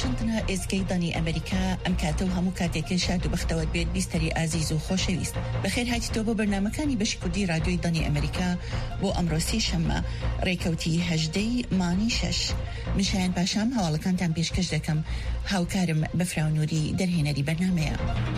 واشنطن ئێزگەی ئەمریکا ئەم کاتە و هەموو کاتێکی شاد و بەختەوەت بێت بیستەری ئازیز و خۆشەویست بەخێر هاتیتۆ بۆ بەرنامەکانی بەشی کوردی رادیۆی دانی ئەمریکا بۆ ئەمڕۆسی شەممە ڕێکەوتی 18 مانی 6 منشایان پاشام هەواڵەکانتان پێشکەش دەکەم هاوکارم بەفراونووری دەرهێنەری بەرنامەیە.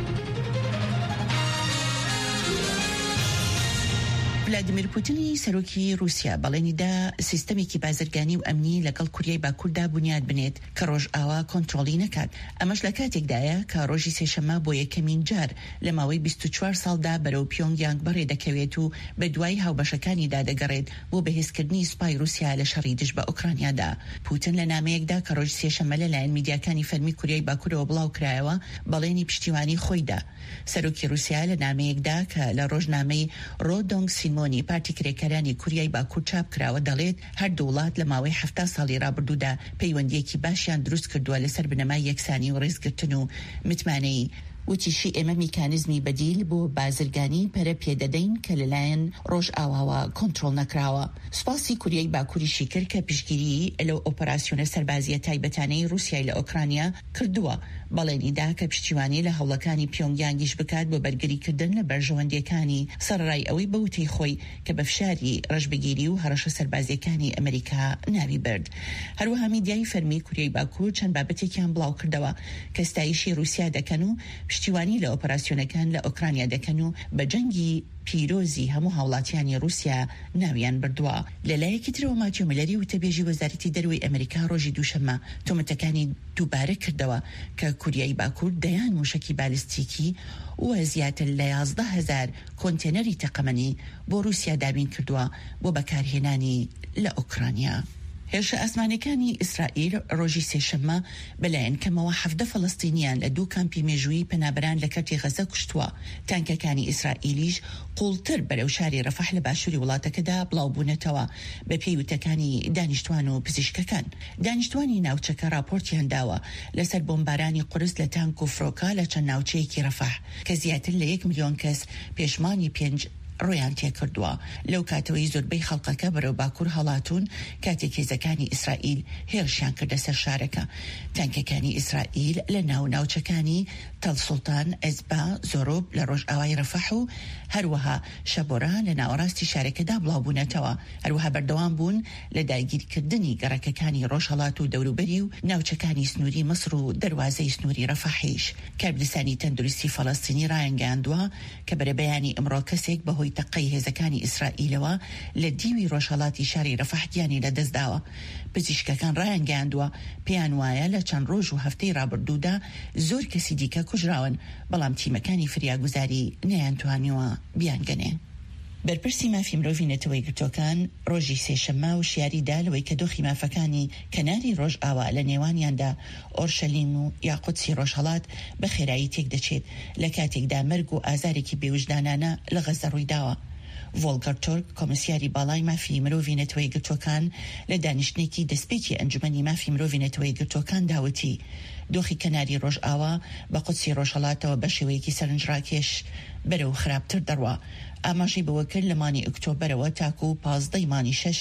ولادیمیر پوتینی سەرۆکی رووسیا بەڵێنیدا سیستەمێکی بازرگانی و ئەمنی لەگەڵ کوریای باکووردا بنیاد بنێت کە ڕۆژئاوا کۆنتڕۆڵی نەکات. ئەمەش لە کاتێکدایە کە ڕۆژی سێشەممە بۆ یەکەمین جار لە ماوەی 24 ساڵدا بەرەو پیۆنگیانگ بەڕێ دەکەوێت و بە دوای هاوبەشەکانیدا دەگەڕێت بۆ بەهێزکردنی سوپای رووسیا لە شەڕی دژ بە ئوکرانیادا. پوتین لە نامەیەکدا کە ڕۆژی سێشەممە لەلایەن میدیاکانی فەرمی کوریای باکوورەوە بڵاو کرایەوە بەڵێنی پشتیوانی خۆیدا. سەرۆکی رووسیا لە نامەیەکدا کە لە ڕۆژنامەی ڕۆدۆنگ سیمۆنی پارتی کرێکەرانی کوریای باکوور چاپ کراوە دەڵێت هەردوو وڵات لە ماوەی 70 ساڵی ڕابردوودا پەیوەندیەکی باشیان دروست کردووە لەسەر بنەمای یەکسانی و ڕێزگرتن و متمانەی. وتیشی ئێمە میکانیزمی بەدیل بۆ بازرگانی پەرە پێدەدەین کە لەلایەن ڕۆژئاواوە کۆنتڕۆڵ نەکراوە. سوپاسی کوریای باکووریشی کرد کە پشتگیری لەو ئۆپەراسیۆنە سەربازیە تایبەتانەی رووسیای لە ئۆکرانیا کردووە. بەڵێنیدا کە پشتیوانی لە هەوڵەکانی پیۆنگیانگیش بکات بۆ بەرگریکردن لە بەرژەوەندیەکانی سەرڕای ئەوەی بەوتەی خۆی کە بە فشاری ڕەشبگیری و هەڕەشە سەربازیەکانی ئەمریکا ناوی برد. هەروەها میدیای فەرمی کوریای باکوور چەند بابەتێکیان بڵاو کردەوە کە ستایشی رووسیا دەکەن و پشتیوانی لە ئۆپەراسیۆنەکان لە ئۆکرانیا دەکەن و بە جەنگی پیرۆزی هەموو هاوڵاتیانی رووسیا ناویان بردووە. لەلایەکی ترەوە ماتیۆ میلەری وتەبێژی وەزارەتی دەروی ئەمریکا ڕۆژی دووشەممە تۆمەتەکانی دووبارە کردەوە کە کوریای باکوور دەیان موشکی بالیستیکی و زیاتر لە 11,000 کۆنتێنەری تەقەمەنی بۆ رووسیا دابین کردووە بۆ بەکارهێنانی لە ئوکرانیا. هێرشە ئاسمانەکانی ئیسرائیل ڕۆژی سێشەممە بەلایەن کەمەوە 17 فەڵەستینیان لە دوو کامپی مێژووی پەنابەران لە کەرتی غەزە کوشتووە. تانکەکانی ئیسرائیلیش قوڵتر بەرەو شاری ڕەفەح لە باشووری وڵاتەکەدا بڵاو بوونەتەوە بە پێی وتەکانی دانیشتوان و پزیشکەکان. دانیشتوانی ناوچەکە راپۆرتیان داوە لەسەر بۆمبارانی قورس لە تانک و فرۆکە لە چەند ناوچەیەکی ڕەفەح کە زیاتر لە 1 ملیۆن کەس پێشمانی 5 ڕۆیان تێکردووە. لەو کاتەوەی زۆربەی خەڵکەکە بەرەو باکوور هەڵاتون کاتێک هێزەکانی ئیسرائیل هێرشیان کردە سەر شارەکە. تانکەکانی ئیسرائیل لە ناوچەکانی تەلسوڵتان، ئەزبا، زۆرۆب لە ڕۆژئاوای ڕەفەح و هەروەها شەبۆران لە ناوەڕاستی شارەکەدا بڵاو بوونەتەوە. هەروەها بەردەوام بوون لە داگیرکردنی گەڕەکەکانی ڕۆژهەڵات و دەوروبەری و ناوچەکانی سنووری مەسر و دەروازەی سنووری ڕەفەحیش. کاربرسانی تەندروستی فەڵەستینی ڕایانگەاندووە کە بەرەبەیانی ئەمڕۆ کەسێک بەهۆی تەقەی هێزەکانی ئیسرائیلەوە لە دیوی ڕۆژهەڵاتی شاری ڕەفەحگیانی لەدەستداوە. پزیشکەکان ڕایانگەاندووە پێیان وایە لە چەند ڕۆژ و هەفتەی ڕابردوودا زۆر کەسی دیکە کوژراون بەڵام تیمەکانی فریاگوزاری نەیانتوانیوە بیانگەنێ. بەرپرسی مافی مرۆڤی نەتەوەی گرتوەکان ڕۆژی سێشەممە و شیاریدا لەوەی کە دۆخی مافەکانی کەناری ڕۆژئاوا لە نێوانیاندا ئۆرشەلیم و یاقوتسی ڕۆژهەڵات بە خێرایی تێک دەچێت لە کاتێکدا مەرگ و ئازارێکی بێوجدانانە لە غەزە ڕوویداوە. ڤۆلگەر تۆرک کۆمسیاری باڵای مافی مرۆڤی نەتەوەی گرتوەکان لە دانیشتێکی دەستپێکی ئەنجومەنی مافی مرۆڤی نەتەوەی گرتوەکان داوتی دۆخی کەناری ڕۆژئاوا بە قودسی ڕۆژهەڵاتەوە بە شێوەیەکی سەرنجڕاکێش بەرەو خراپتر دەڕوا. ئاماژەی بەوە کرد لە مانی ئۆکتۆبەرەوە تاکو و 15 مانی 6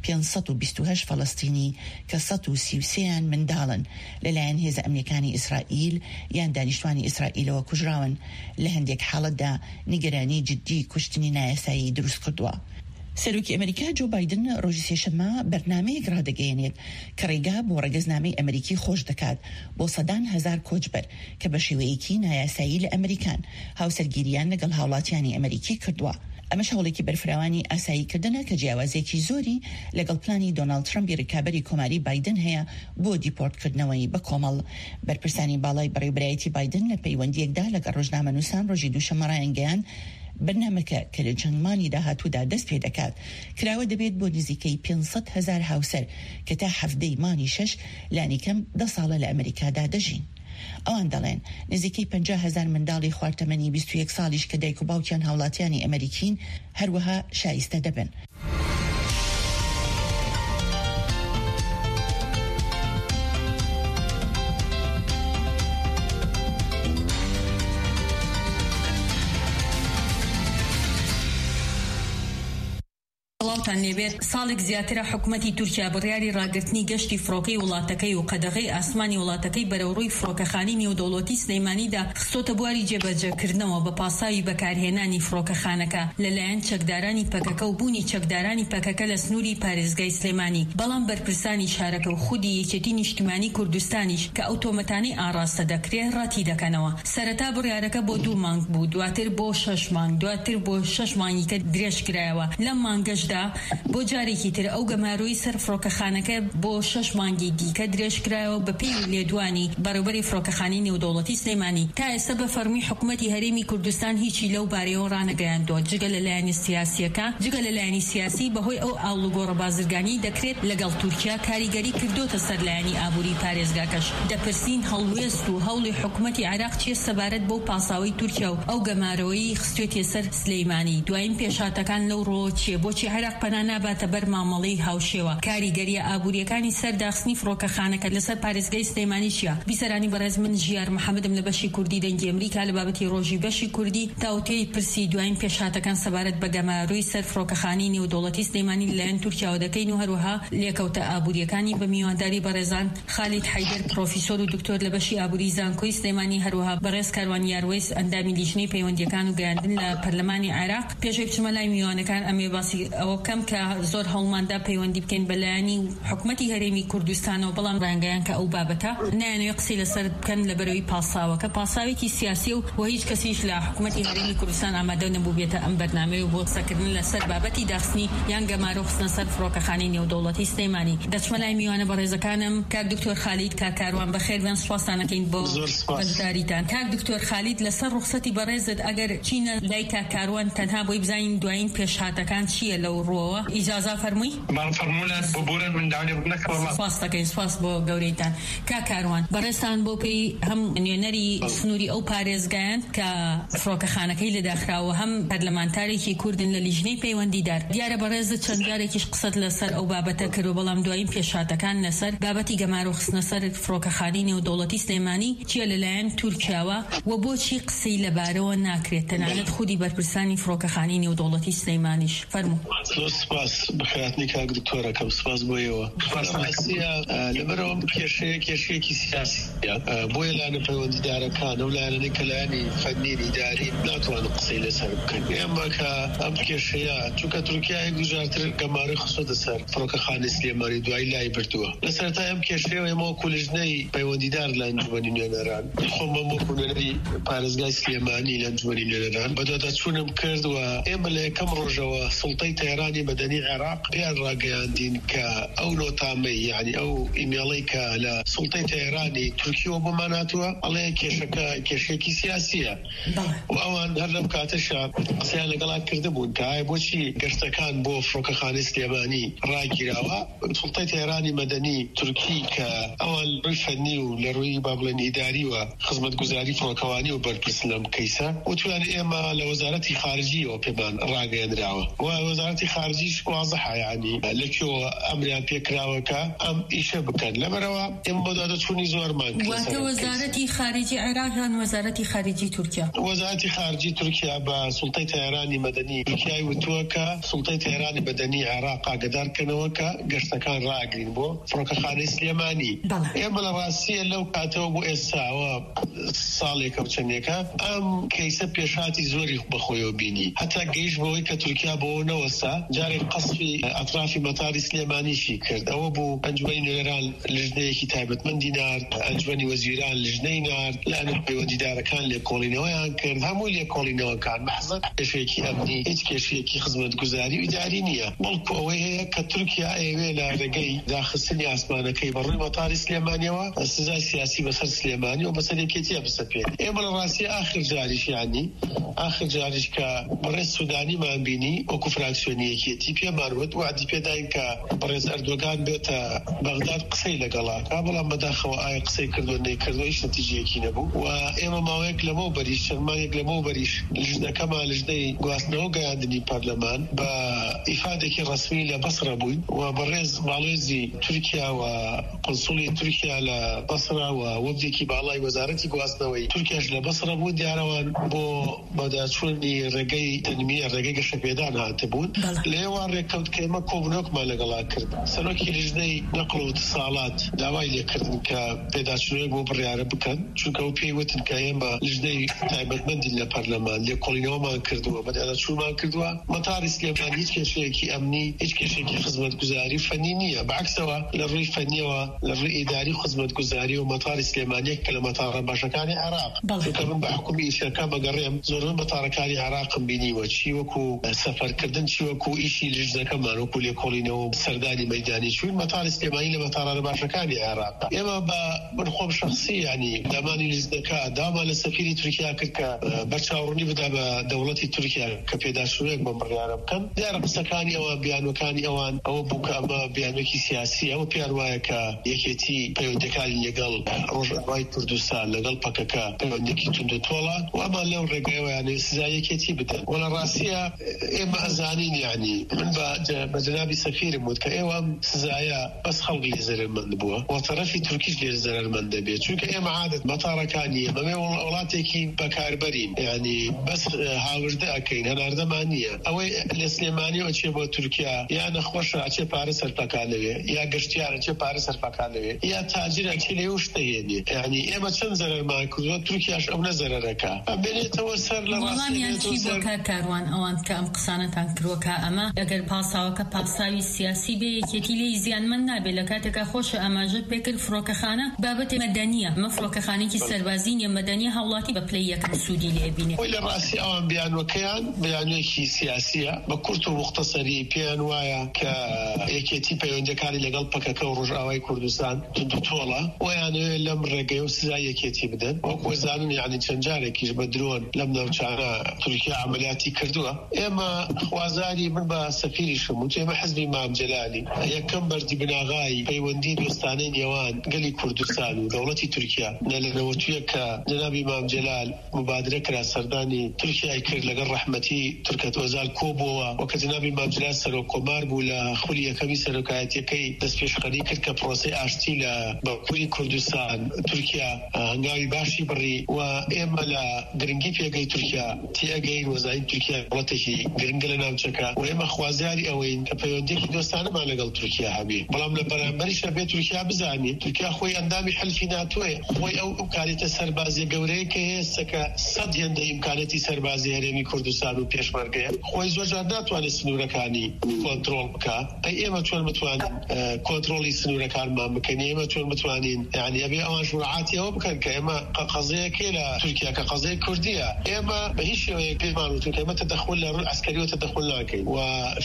528 فەڵەستینی کە 133یان منداڵن لەلایەن هێزە ئەمنیەکانی ئیسرائیل یان دانیشتوانی ئیسرائیلەوە کوژراون. لە هەندێک حاڵەتدا نیگەرانی جدی کوشتنی نایاسایی دروست کردووە. سەرۆکی ئەمریکا جۆ بایدن ڕۆژی سێشەممە بەرنامەیەک ڕادەگەیەنێت کە ڕێگا بۆ ڕێگەزنامەی ئەمریکی خۆش دەکات بۆ سەدان هەزار کۆچبەر کە بە شێوەیەکی نایاسایی لە ئەمریکان هاوسەرگیریان لەگەڵ هاوڵاتیانی ئەمریکی کردووە. ئەمەش هەوڵێکی بەرفراوانی ئاساییکردنە کە جیاوازێکی زۆری لەگەڵ پلانی دۆناڵد ترەمپی ڕکابەری کۆماری بایدن هەیە بۆ دیپۆرتکردنەوەی بە کۆمەڵ. بەرپرسانی باڵای بەڕێوەبرایەتی بایدن لە پەیوەندیەکدا لەگەڵ ڕۆژنامە نووسان ڕۆژی دووشەممە ڕایانگەیان بەرنامەکە کە لە چەندمانی داهاتوودا دەست پێ دەکات کراوە دەبێت بۆ نزیکەی 500,000 هاوسەر کە تا هەفتەی مانی 6 لانیکەم 10 ساڵە لە ئەمریکادا دەژین. ئەوان دەڵێن نزیکەی 50,000 منداڵی خواردەمەنی 21 ساڵیش کە دایک و باوکیان هاوڵاتیانی ئەمریکین هەروەها شایستە دەبن. تەواوتان لێبێت ساڵێک زیاترە حکوومەتی تورکیا بڕیاری ڕاگررتنی گەشتی فڕۆکەی وڵاتەکەی و قەدەغەی ئاسمانی وڵاتەکەی بەرەوڕووی فڕۆکەخانی نێودەوڵەتی سلەیمانیدا خستۆتە بواری جێبەجێکردنەوە بە پاساوی بەکارهێنانی فڕۆکەخانەکە لەلایەن چەکدارانی پەکەکە و بوونی چەکدارانی پەکەکە لە سنووری پارێزگای سلێمانی. بەڵام بەرپرسانی شارەکە و خودی یەکێتی نیشتیمانی کوردستانیش کە ئەو تۆمەتانەی ئاڕاستە دەکرێت ڕاتی دەکەنەوە. سەرەتا بڕیارەکە بۆ 2 مانگ بوو، دواتر بۆ 6 مانگ، دواتر بۆ 6 مانگی کە درێژ کرایەوە. لەم مانگەشدا بۆ جارێکی تر ئەو گەماروی سەر فڕۆکەخانەکە بۆ 6 مانگی دیکە درێژ کرایەوە بە پێی لێدوانی بەڕێوەبەری فڕۆکەخانی نێودەوڵەتی سلێمانی. تا ئێستا بە فەرمی حکوومەتی هەرێمی کوردستان هیچی لەو بارەیەوە ڕانەگەیاندووە جگە لەلایەنی سیاسیەکە. جگە لەلایەنی سیاسی بەهۆی ئەو ئاڵوگۆڕە بازرگانی دەکرێت لەگەڵ تورکیا کاریگەری کردوتە سەر لایەنی ئابووری پارێزگاکەش. دەپرسین هەڵوێست و هەوڵی حکوومەتی عێراق چیە سەبارەت بۆ پاساوی تورکیا و ئەو گەمارەوەی خستوێتە سەر سلەیمانی. دوایین پێشاتەکان لەو ڕۆ چیە؟ بۆچی عێراق پەنا ناباتە بەر مامەڵەی هاوشێوە؟ کاریگەریە ئابووریەکانی سەرداخستنی فڕۆکەخانەکە لەسەر پارێزگای سلەیمانی چیە؟ بیسەرانی بەڕێز من ژیار محەممەدم لە بەشی کوردی دەنگی ئەمریکا لە بابەتی ڕۆژی بەشی کوردی تاوتێی پرسی دوایین پێشاتەکان سەبارەت بە گەماروی سەر فڕۆکەخانی نێودەوڵەتی سلەیمانی لەلایەن تورکیا دەکەین و هەروەها لێکەوتە ئابووریەکانی بە میوانداری بەڕێزان خالید حەیدەر پرۆفیسۆر و دکتۆر لە بەشی ئابووری زانکۆی سلەیمانی، هەروەها بەڕێز کاروان یاروەیس ئەندامی لیژنەی پەیوەندیەکان و گەیاندن لە پەرلەمانی عێراق. پێشەوەی بچمە لای میوانەکان ئەمێ باسی ئەوە بکەم کە زۆر هەوڵماندا پەیوەندی بکەین بەلایەنی حکوومەتی هەرێمی کوردستانەوە، بەڵام ڕانگەیان کە ئەو بابەتە نایانەوێت قسەی لەسەر بکەن لە بەرەوەی پاساوەکە پاساوێکی سیاسی و هیچ کەسیش لە حکوومەتی هەرێمی کوردستان ئامادە نەبوو بێتە ئەم بەرنامەیە بۆ قسەکردن لەسەر بابەتی داخستنی یان گەمارە خستنە سەر فڕۆکەخانەی نێودەوڵەتی سلەیمانی. دەچمە لای میوانە بەڕێزەکانم. کاک دکتۆر خالید کاکاروان بەخێر بێن، سوپاسانەکەین بۆ بەشداریتان. کاک دکتۆر خالید لەسەر ڕوخسەتی بەڕێزت ئەگەر چینە لای کاکاروان تەنها بۆی بزانین دوایین پێشهاتەکان چییە لەو ڕۆوە؟ ئیجازە فەرمووی؟ فەرموولات بۆ بورن من داوای بنەکەوە. سپاس دەکەین، سپاس بۆ گەورەیتان. کاکاروان بەڕێستان بۆ پێی هەم نوێنەری سنووری ئەو پارێزگایان کە فڕۆکەخانەکەی لەداخراوە هەم پەرلەمانتارێکی کوردن لە لیژنەی پەیوەندیدار. دیارە بەڕێزت چەند جارێکیش قسەت لەسەر ئەو بابەتە کردو، بەڵام دوایین پێشاتەکان لەسەر بابەتی گەمارە خستنە سەر فڕۆکەخانەی نێودەوڵەتی سلەیمانی چیە لەلایەن تورکیاوە و بۆچی قسەی لەبارەوە ناکرێت تەنانەت خودی بەرپرسانی فڕۆکەخانەی نێودەوڵەتی سلەیمانیش؟ فەرموو. سپاس بەخاتنی کاک دکتۆرەکەم، سپاس بۆیەوە. لەبەرەوە کێشەیەکی سیاسیە بۆیە لایەنە پەیوەندیدارەکان ئەو لایەنەی کە لایەنی فەنی ئیداری ناتوانن قسەی لەسەر بکەن. ئێمە کە ئەم کێشەیە چونکە تورکیا گوزارتر گەمارە خستۆتە سەر فڕۆکەخانەی سلێمانی دوای لای بردووە. لەسەرتا ئەم کێشەیە ئێمە وەکو لیژنەی پەیوەندیدار لە ئەنجومەنی نوێنەران خۆم وەکو نوێنەری پارێزگای سلێمانی لە ئەنجومەنی نوێنەران بەدادەچوونم کرد و ئێمە لە یەکەم ڕۆژەوە سوڵتەی تەیرانی مەدەنی عێراق پێیان ڕاگەیاندین کە ئەو نۆتامەی یعنی ئەو ئیمێڵەی کە لە سوڵتەی تەیرانی تورکیەوە بۆمان هاتووە ئەڵێ کێشەکە کێشەیەکی سیاسیە و ئەوان هەر لەم کاتەشە قسەیان لەگەڵا کردبوون کە ئایا بۆچی گەشتەکان بۆ فڕۆکەخانەی سلێمانی ڕاگیراوە. سوڵتەی تەیرانی مەدەنی تورکی کە ئەوان ڕووی فەنی و لە ڕووی بابڵێن ئیداری و خزمەتگوزاری فڕۆکەوانی و بەرپرسن لەم کەیسە وتوان ئێمە لە وەزارەتی خارجیەوە پێمان ڕاگەیەنراوە و وەزارەتی خارجیش واضحە یعنی لەکوێوە ئەمریان پێکراوەکە ئەم ئیشە بکەن. لەبەرەوە ئێمە بۆ دادەچوونی زۆرمان واتە وەزارەتی خارجی عێراق یان وەزارەتی خارجی تورکیا؟ وەزارەتی خارجی تورکیا بە سوڵتەی تەیرانی مەدەنی تورکیای وتووە کە سوڵتەی تەیرانی مەدەنی عێراق ئاگادارکەنەوە کە گەشتەکان ڕاگرین بۆ فڕۆکەخانەی سلێمانی. ئێمە لە ڕاستیە لەو کاتەوە بۆ ئێستاوە ساڵێکە و چەندێکە ئەم کەیسە پێشاتی زۆری بەخۆیەوە بینی هەتا گەیشت بەوەی کە تورکیا بۆەوە نەوەستا جارێک قەسفی ئەطرافی مەتاری سلێمانیشی کرد. ئەوە بوو ئەنجومەنی نوێنەران لیژنەیەکی تایبەتمەندی نارد، ئەنجومەنی وەزیران لیژنەی نارد، لایەنە پەیوەندیدارەکان لێکۆڵینەوەیان کرد. هەموو لێکۆڵینەوەکان بەحەزەت کێشەیەکی ئەمنی هیچ کێشەیەکی خزمەتگوزاری و ئیداری نییە، بەڵکو ئەوەی هەیە کە تورکیا ئەوێ لە ڕێگەی داخستنی ئاسمانەکەی بەڕووی مەتاری سلێمانیەوە سزای سیاسی بەسەر سلێمانی و بەسەر یەکێتیە بسەپێت. ئێمە لە ڕاستی ئاخر جاریش یعنی ئاخر جاریش کە بەڕێز سودانیمان بینی وەکو فراکسیۆنی یەکێتی پێمان وت وعدی پێداین کە بەڕێز ئەردۆگان بێتە بەغداد قسەی لەگەڵاکە، بەڵام بەداخەوە ئایا قسەی کردو نەیکردووە هیچ نەتیجەیەکی نەبوو و ئێمە ماوەیەک لەمەوە بەریش چەند مانگێک لەمەوە بەریش لیژنەکەمان لیژنەی گواستنەوە گەیاندنی پەرلەمان بە ئیفادێکی ڕەسمی لە بەسرە بووین و بەڕێز باڵێزی تورکیا و قونسوڵی تورکیا لە بەسرا و وەفدێکی باڵای وەزارەتی گواستنەوەی تورکیاش لە بەسرە بوو دیارەوان بۆ بەداچوونی ڕێگەی تەنمیە ڕێگەی گەشەپێدان هاتبوون لێوان ڕێکەوت کە ئێمە کۆبنەوەکمان لەگەڵا کرد سەرۆکی لیژنەی نەقڵ و اتصالات داوای لێکردن کە پێداچوونەوەی بۆ بڕیارە بکەن چونکە ئەو پێی وتن کە ئێمە لیژنەی تایبەتمەندی لە پەرلەمان لێکۆڵینەوەمان کردووە بەدادەچوونمان کردووە مەتاری سلێمانی هیچ کێشەیەکی ئەمنی هیچ کێشێکی خزمەتگوزاری فەنی نییە بەعکسەوە لە ڕووی فەنیەوە لە ڕووی ئیداری خزمەتگوزاری و مەتاری سلێمانیەک کە لە مەتارە باشەکانی عێراق چونکە من بە حکومی ئیشەکە بەگەڕێم زۆربەی مەتارەکانی عێراقم بینیوە چی وەکو سەفەرکردن چی وەکو ئیشی لیژنەکەمان وەکو لێکۆڵینەوە سەردانی مەیدانی چوون مەتاری سلێمانی لە مەتارە باشەکانی عێراق ئێمە بە من خۆم شخصی ینی دامانی لیژنەکە دامان لە سەفیری تورکیا کرد کە بەرچاوڕوونی بدا بە دەوڵەتی تورکیا کە پێداچوونێک بۆ بڕیارە بکەن دیارە قسەکانی ئەوە بیانوەکانی ئەوان ئەوە بوو کە ئەمە بیانوێکی سیاسی ئەوە پێیان وایە کە یەکێتی پەیوەندەکانی لەگەڵ ڕۆژئاوای کوردستان لەگەڵ پەکەکە پەیوەندێکی توندوتۆڵە و ئەمان لەو ڕێگەیەوە یانێ سزایەکێتی بدەن وە لە ڕاستیە ئێمە ئەزانین یعنی من بە جەنابی سەفیرم وت کە ئێوە سزایە بەس خەڵکی لێ زەرمەند بووە و تەرەفی تورکیش لێ زەرمەند دەبێت چونکە ئێمە عادەت مەتارەکانی ئێمە وڵاتێکی بەکاربەرین یعنی بەس هاوردە ئەکەین هەناردەمان نییە ئەوەی لە سلێمانی ئەچێ بۆ تورکیا یا نەخۆشە ئەچێ پارە سەرپەکان لەوێ یا گەشتیارە ئەچێ پارە سەرپەکان لەوێ یا تاجر ئەچێ لێ شتە هێنێ یعنی ئێمە چەند زەرمان کردووە تورکیاش ئەو نەزەرەکە بێنێتەوە سەر لە ڕاستیە کاروان ئەوان کە ئەم قسانەتان کردووە ئەمە ئەگەر پاساوەکە پاساوی سیاسی بێ یەکێتی لێی زیانمەند نابێت لە کاتێکا خۆشە ئاماژە پێکرد فڕۆکەخانە بابەتێ مەدەنیە مە فڕۆکەخانێکی سەربازی نیە مەدەنیە هەوڵاتی بە پلەی یەکەم سوودی لێبینێ لە ڕاستی ئەوان بیانوەکەیان بیانوێکی سیاسیە بە کورت و مختصری پێیان وایە کە یەکێتی پەیوەندەکانی لەگەڵ پەکەکە و ڕۆژئاوای کوردستان توندوتۆڵە ویانوێ لەم ڕێگەی و سزای یەکێتی بدەن وەکو زانن یعنی چەند جارێکیش بە درۆن لەم ناوچانە تورکیا عملیاتی کردووە ئێمە خوازاری من بە سەفیریشم وت ئێمە حزبی مام جەلالی یەکەم بەردی بناغای پەیوەندی دۆستانەی نێوان گەلی کوردستان و دەوڵەتی تورکیا لەنەوەتویە کە جەنابی مام جەلال مبادرە کرا سەردانی تورکیای کرد لەگەڵ ڕەحمەتی تورکەت ئۆزال کۆبووە وەکە جەنابی مام جەلال سەرۆکۆمار بوو لە خولی یەکەمی سەرۆکایەتیەکەی دەستپێشخەری کرد کە پرۆسەی ئاشتی لە باکووری کوردستان تورکیا هەنگاوی باشی بڕی و ئێمە لە گرنگی پێگەی تورکیا تێگەین وەزاین تورکیا وڵاتێکی گرنگە لە ناوچەکە و ئێمە خوازیاری ئەوەین کە پەیوەندێکی دۆستانەمان لەگەڵ تورکیا هەبێ بەڵام لە بەرامبەریشە بێت تورکیا بزانێت تورکیا خۆی ئەندامی حەلفی ناتۆیە خۆی ئەو ئیمکانیەتە سەربازیە گەورەیە کە هێستا کە سەد هێندە ئیمکانەتی سەربازی هەرێمی کوردستان و پێشمەرگەیە خۆی زۆر جار ناتوانێت سنوورەکانی کۆنتڕۆڵ بکە ئێمە چۆن بتوانین کۆنتڕۆڵی سنوورەکانمان بکەین ئێمە چۆن بتوانین یعنی ئەبێ ئەوان ژوورعاتی ئەوە بکەن کە ئێمە قەزەیەکێ لە تورکیا کە قەزەی کوردیە ئێمە بە هیچ شێوەیەک پێمان وتون کە ئێمە تەدەخل لە ڕووی عەسکەری و تەدەخل ناکەین و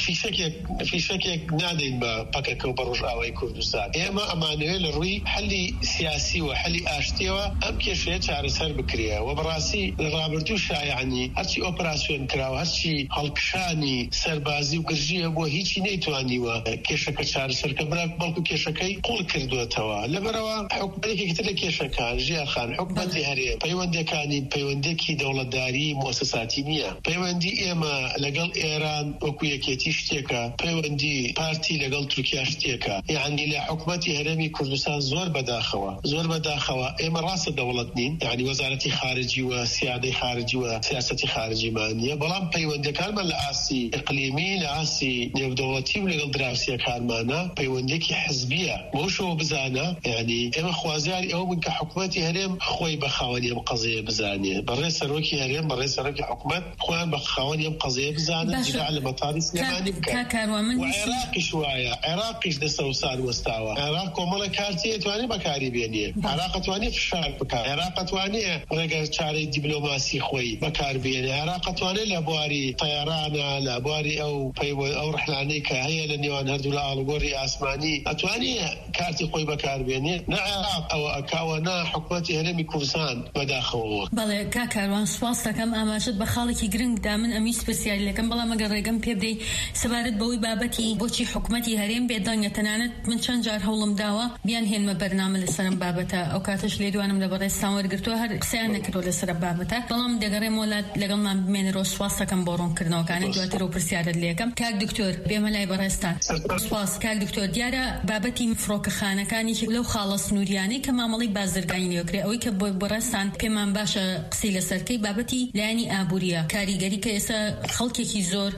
فیشەکێک نادەین بە پەکەکە و بە ڕۆژئاوای کوردستان ئێمە ئەمانەوێت لە ڕووی حەلی سیاسی و حەلی ئاشتیەوە ئەم کێشەیە چارەسەر بکرێ و بەڕاستی لە ڕابردوو شایعني هەرچی ئۆپراسیۆن کراوە هەرچی هەڵکشانی سەربازی و گرژیە بۆ هیچی نەیتوانیوە کێشەکە چارەسەرکە بەڵکو کێشەکەی قوڵ کردوێتەوە لەبەرەوە حکومەتێکی تر لە کێشەکان ژیاخان حکومەتی هەرێم پەیوەندەکانی پەیوەندێکی دەوڵەتداری مؤسساتی نییە پەیوەندی ئێمە لەگەڵ ئێران وەکو یەکێتی شتێکە پەیوەندی پارتی لەگەڵ تورکیا شتێکە یعنی لە حکومەتی هەرێمی کوردستان زۆر بەداخەوە ئێمە ڕاستە دەوڵەت نین یعنی وەزارەتی خارجی و سیادەی خارجی و سیاسەتی خارجی مانیە بەڵام پەیوەندەکانمان لە ئاسی ئیقلیمی لە ئاسی نێودەوڵەتی و لەگەڵ دراوسێکانمانە پەیوەندێکی حزبیە بۆ شەوە بزانە یعنی ئێمە خوازیاری ئەوە بوون کە حکومەتی هەرێم خۆی بە خاوەنی ئەم قەزەیە بزانێ بەڕێ سەرۆکی هەرێم بەڕێ سەرۆکی حکومەت خۆیان بە خاوەنی ئەم قەزەیە بزانن جگە لە مەتاری سلێمانی بکەن و عێراقیش وایە عێراقیش دەسەوسان وەستاوە عێراق کۆمەڵە کارتی توانێت بەکاری بێنێ عێراق توانێت فشار بکات عێراق توانێت ڕێگە چارەی دیبلۆماسی خۆی بەکاربێنێ عێراق توانێت لە بواری تەیارانە لە بواری ئەو ڕحلانەی کە هەیە لە نێوان هەردوو لە ئاڵوگۆڕی ئاسمانی ئەتوانێت کارتی خۆی بەکاربێنێ نە عێراق ئەوە ئەکاوە نا حکومەتی هەرێمی کوردستان بەداخەوە. بەڵێ کاکاروان سواس دەکەم ئاماژەت بە خاڵێکی گرنگدا من ئەمی سپەسیالیەکەم بەڵام ئەگەر ڕێگەم پێ بدەی سەبارەت بەوەی بابەتی بۆچی حکومەتی هەرێم بێدەنگە تەنانەت من چەند جار هەوڵم داوە بیان هێنمە بەرنامە لەسەرم بابەتە ئەو کاتەش لێدوانم لە بەڕێستان وەرگرتووە هەر قسەیان نەکردووە لەسەر بابەتە بەڵام دەگەڕێم وڵات لەگەڵمان بمێنەرەوە سواس دەکەم بۆ ڕوونکردنەوەکانی دواتر و پرسیارت لێکەم کاک دکتۆر بێمە لای بەڕێستان سواس کاک دکتۆر دیارە بابەتی فڕۆکەخانەکانی لەو خاڵە سنووریانەی کە مامەڵی بازرگانی نوێکرێ ئەوەی کە بۆ بەڕێستان پێمان باشە قسەی لەسەرکەی بابەتی لایانی ئابووریە کاریگەری کە ئێستا خەڵکێکی زۆر هەم هات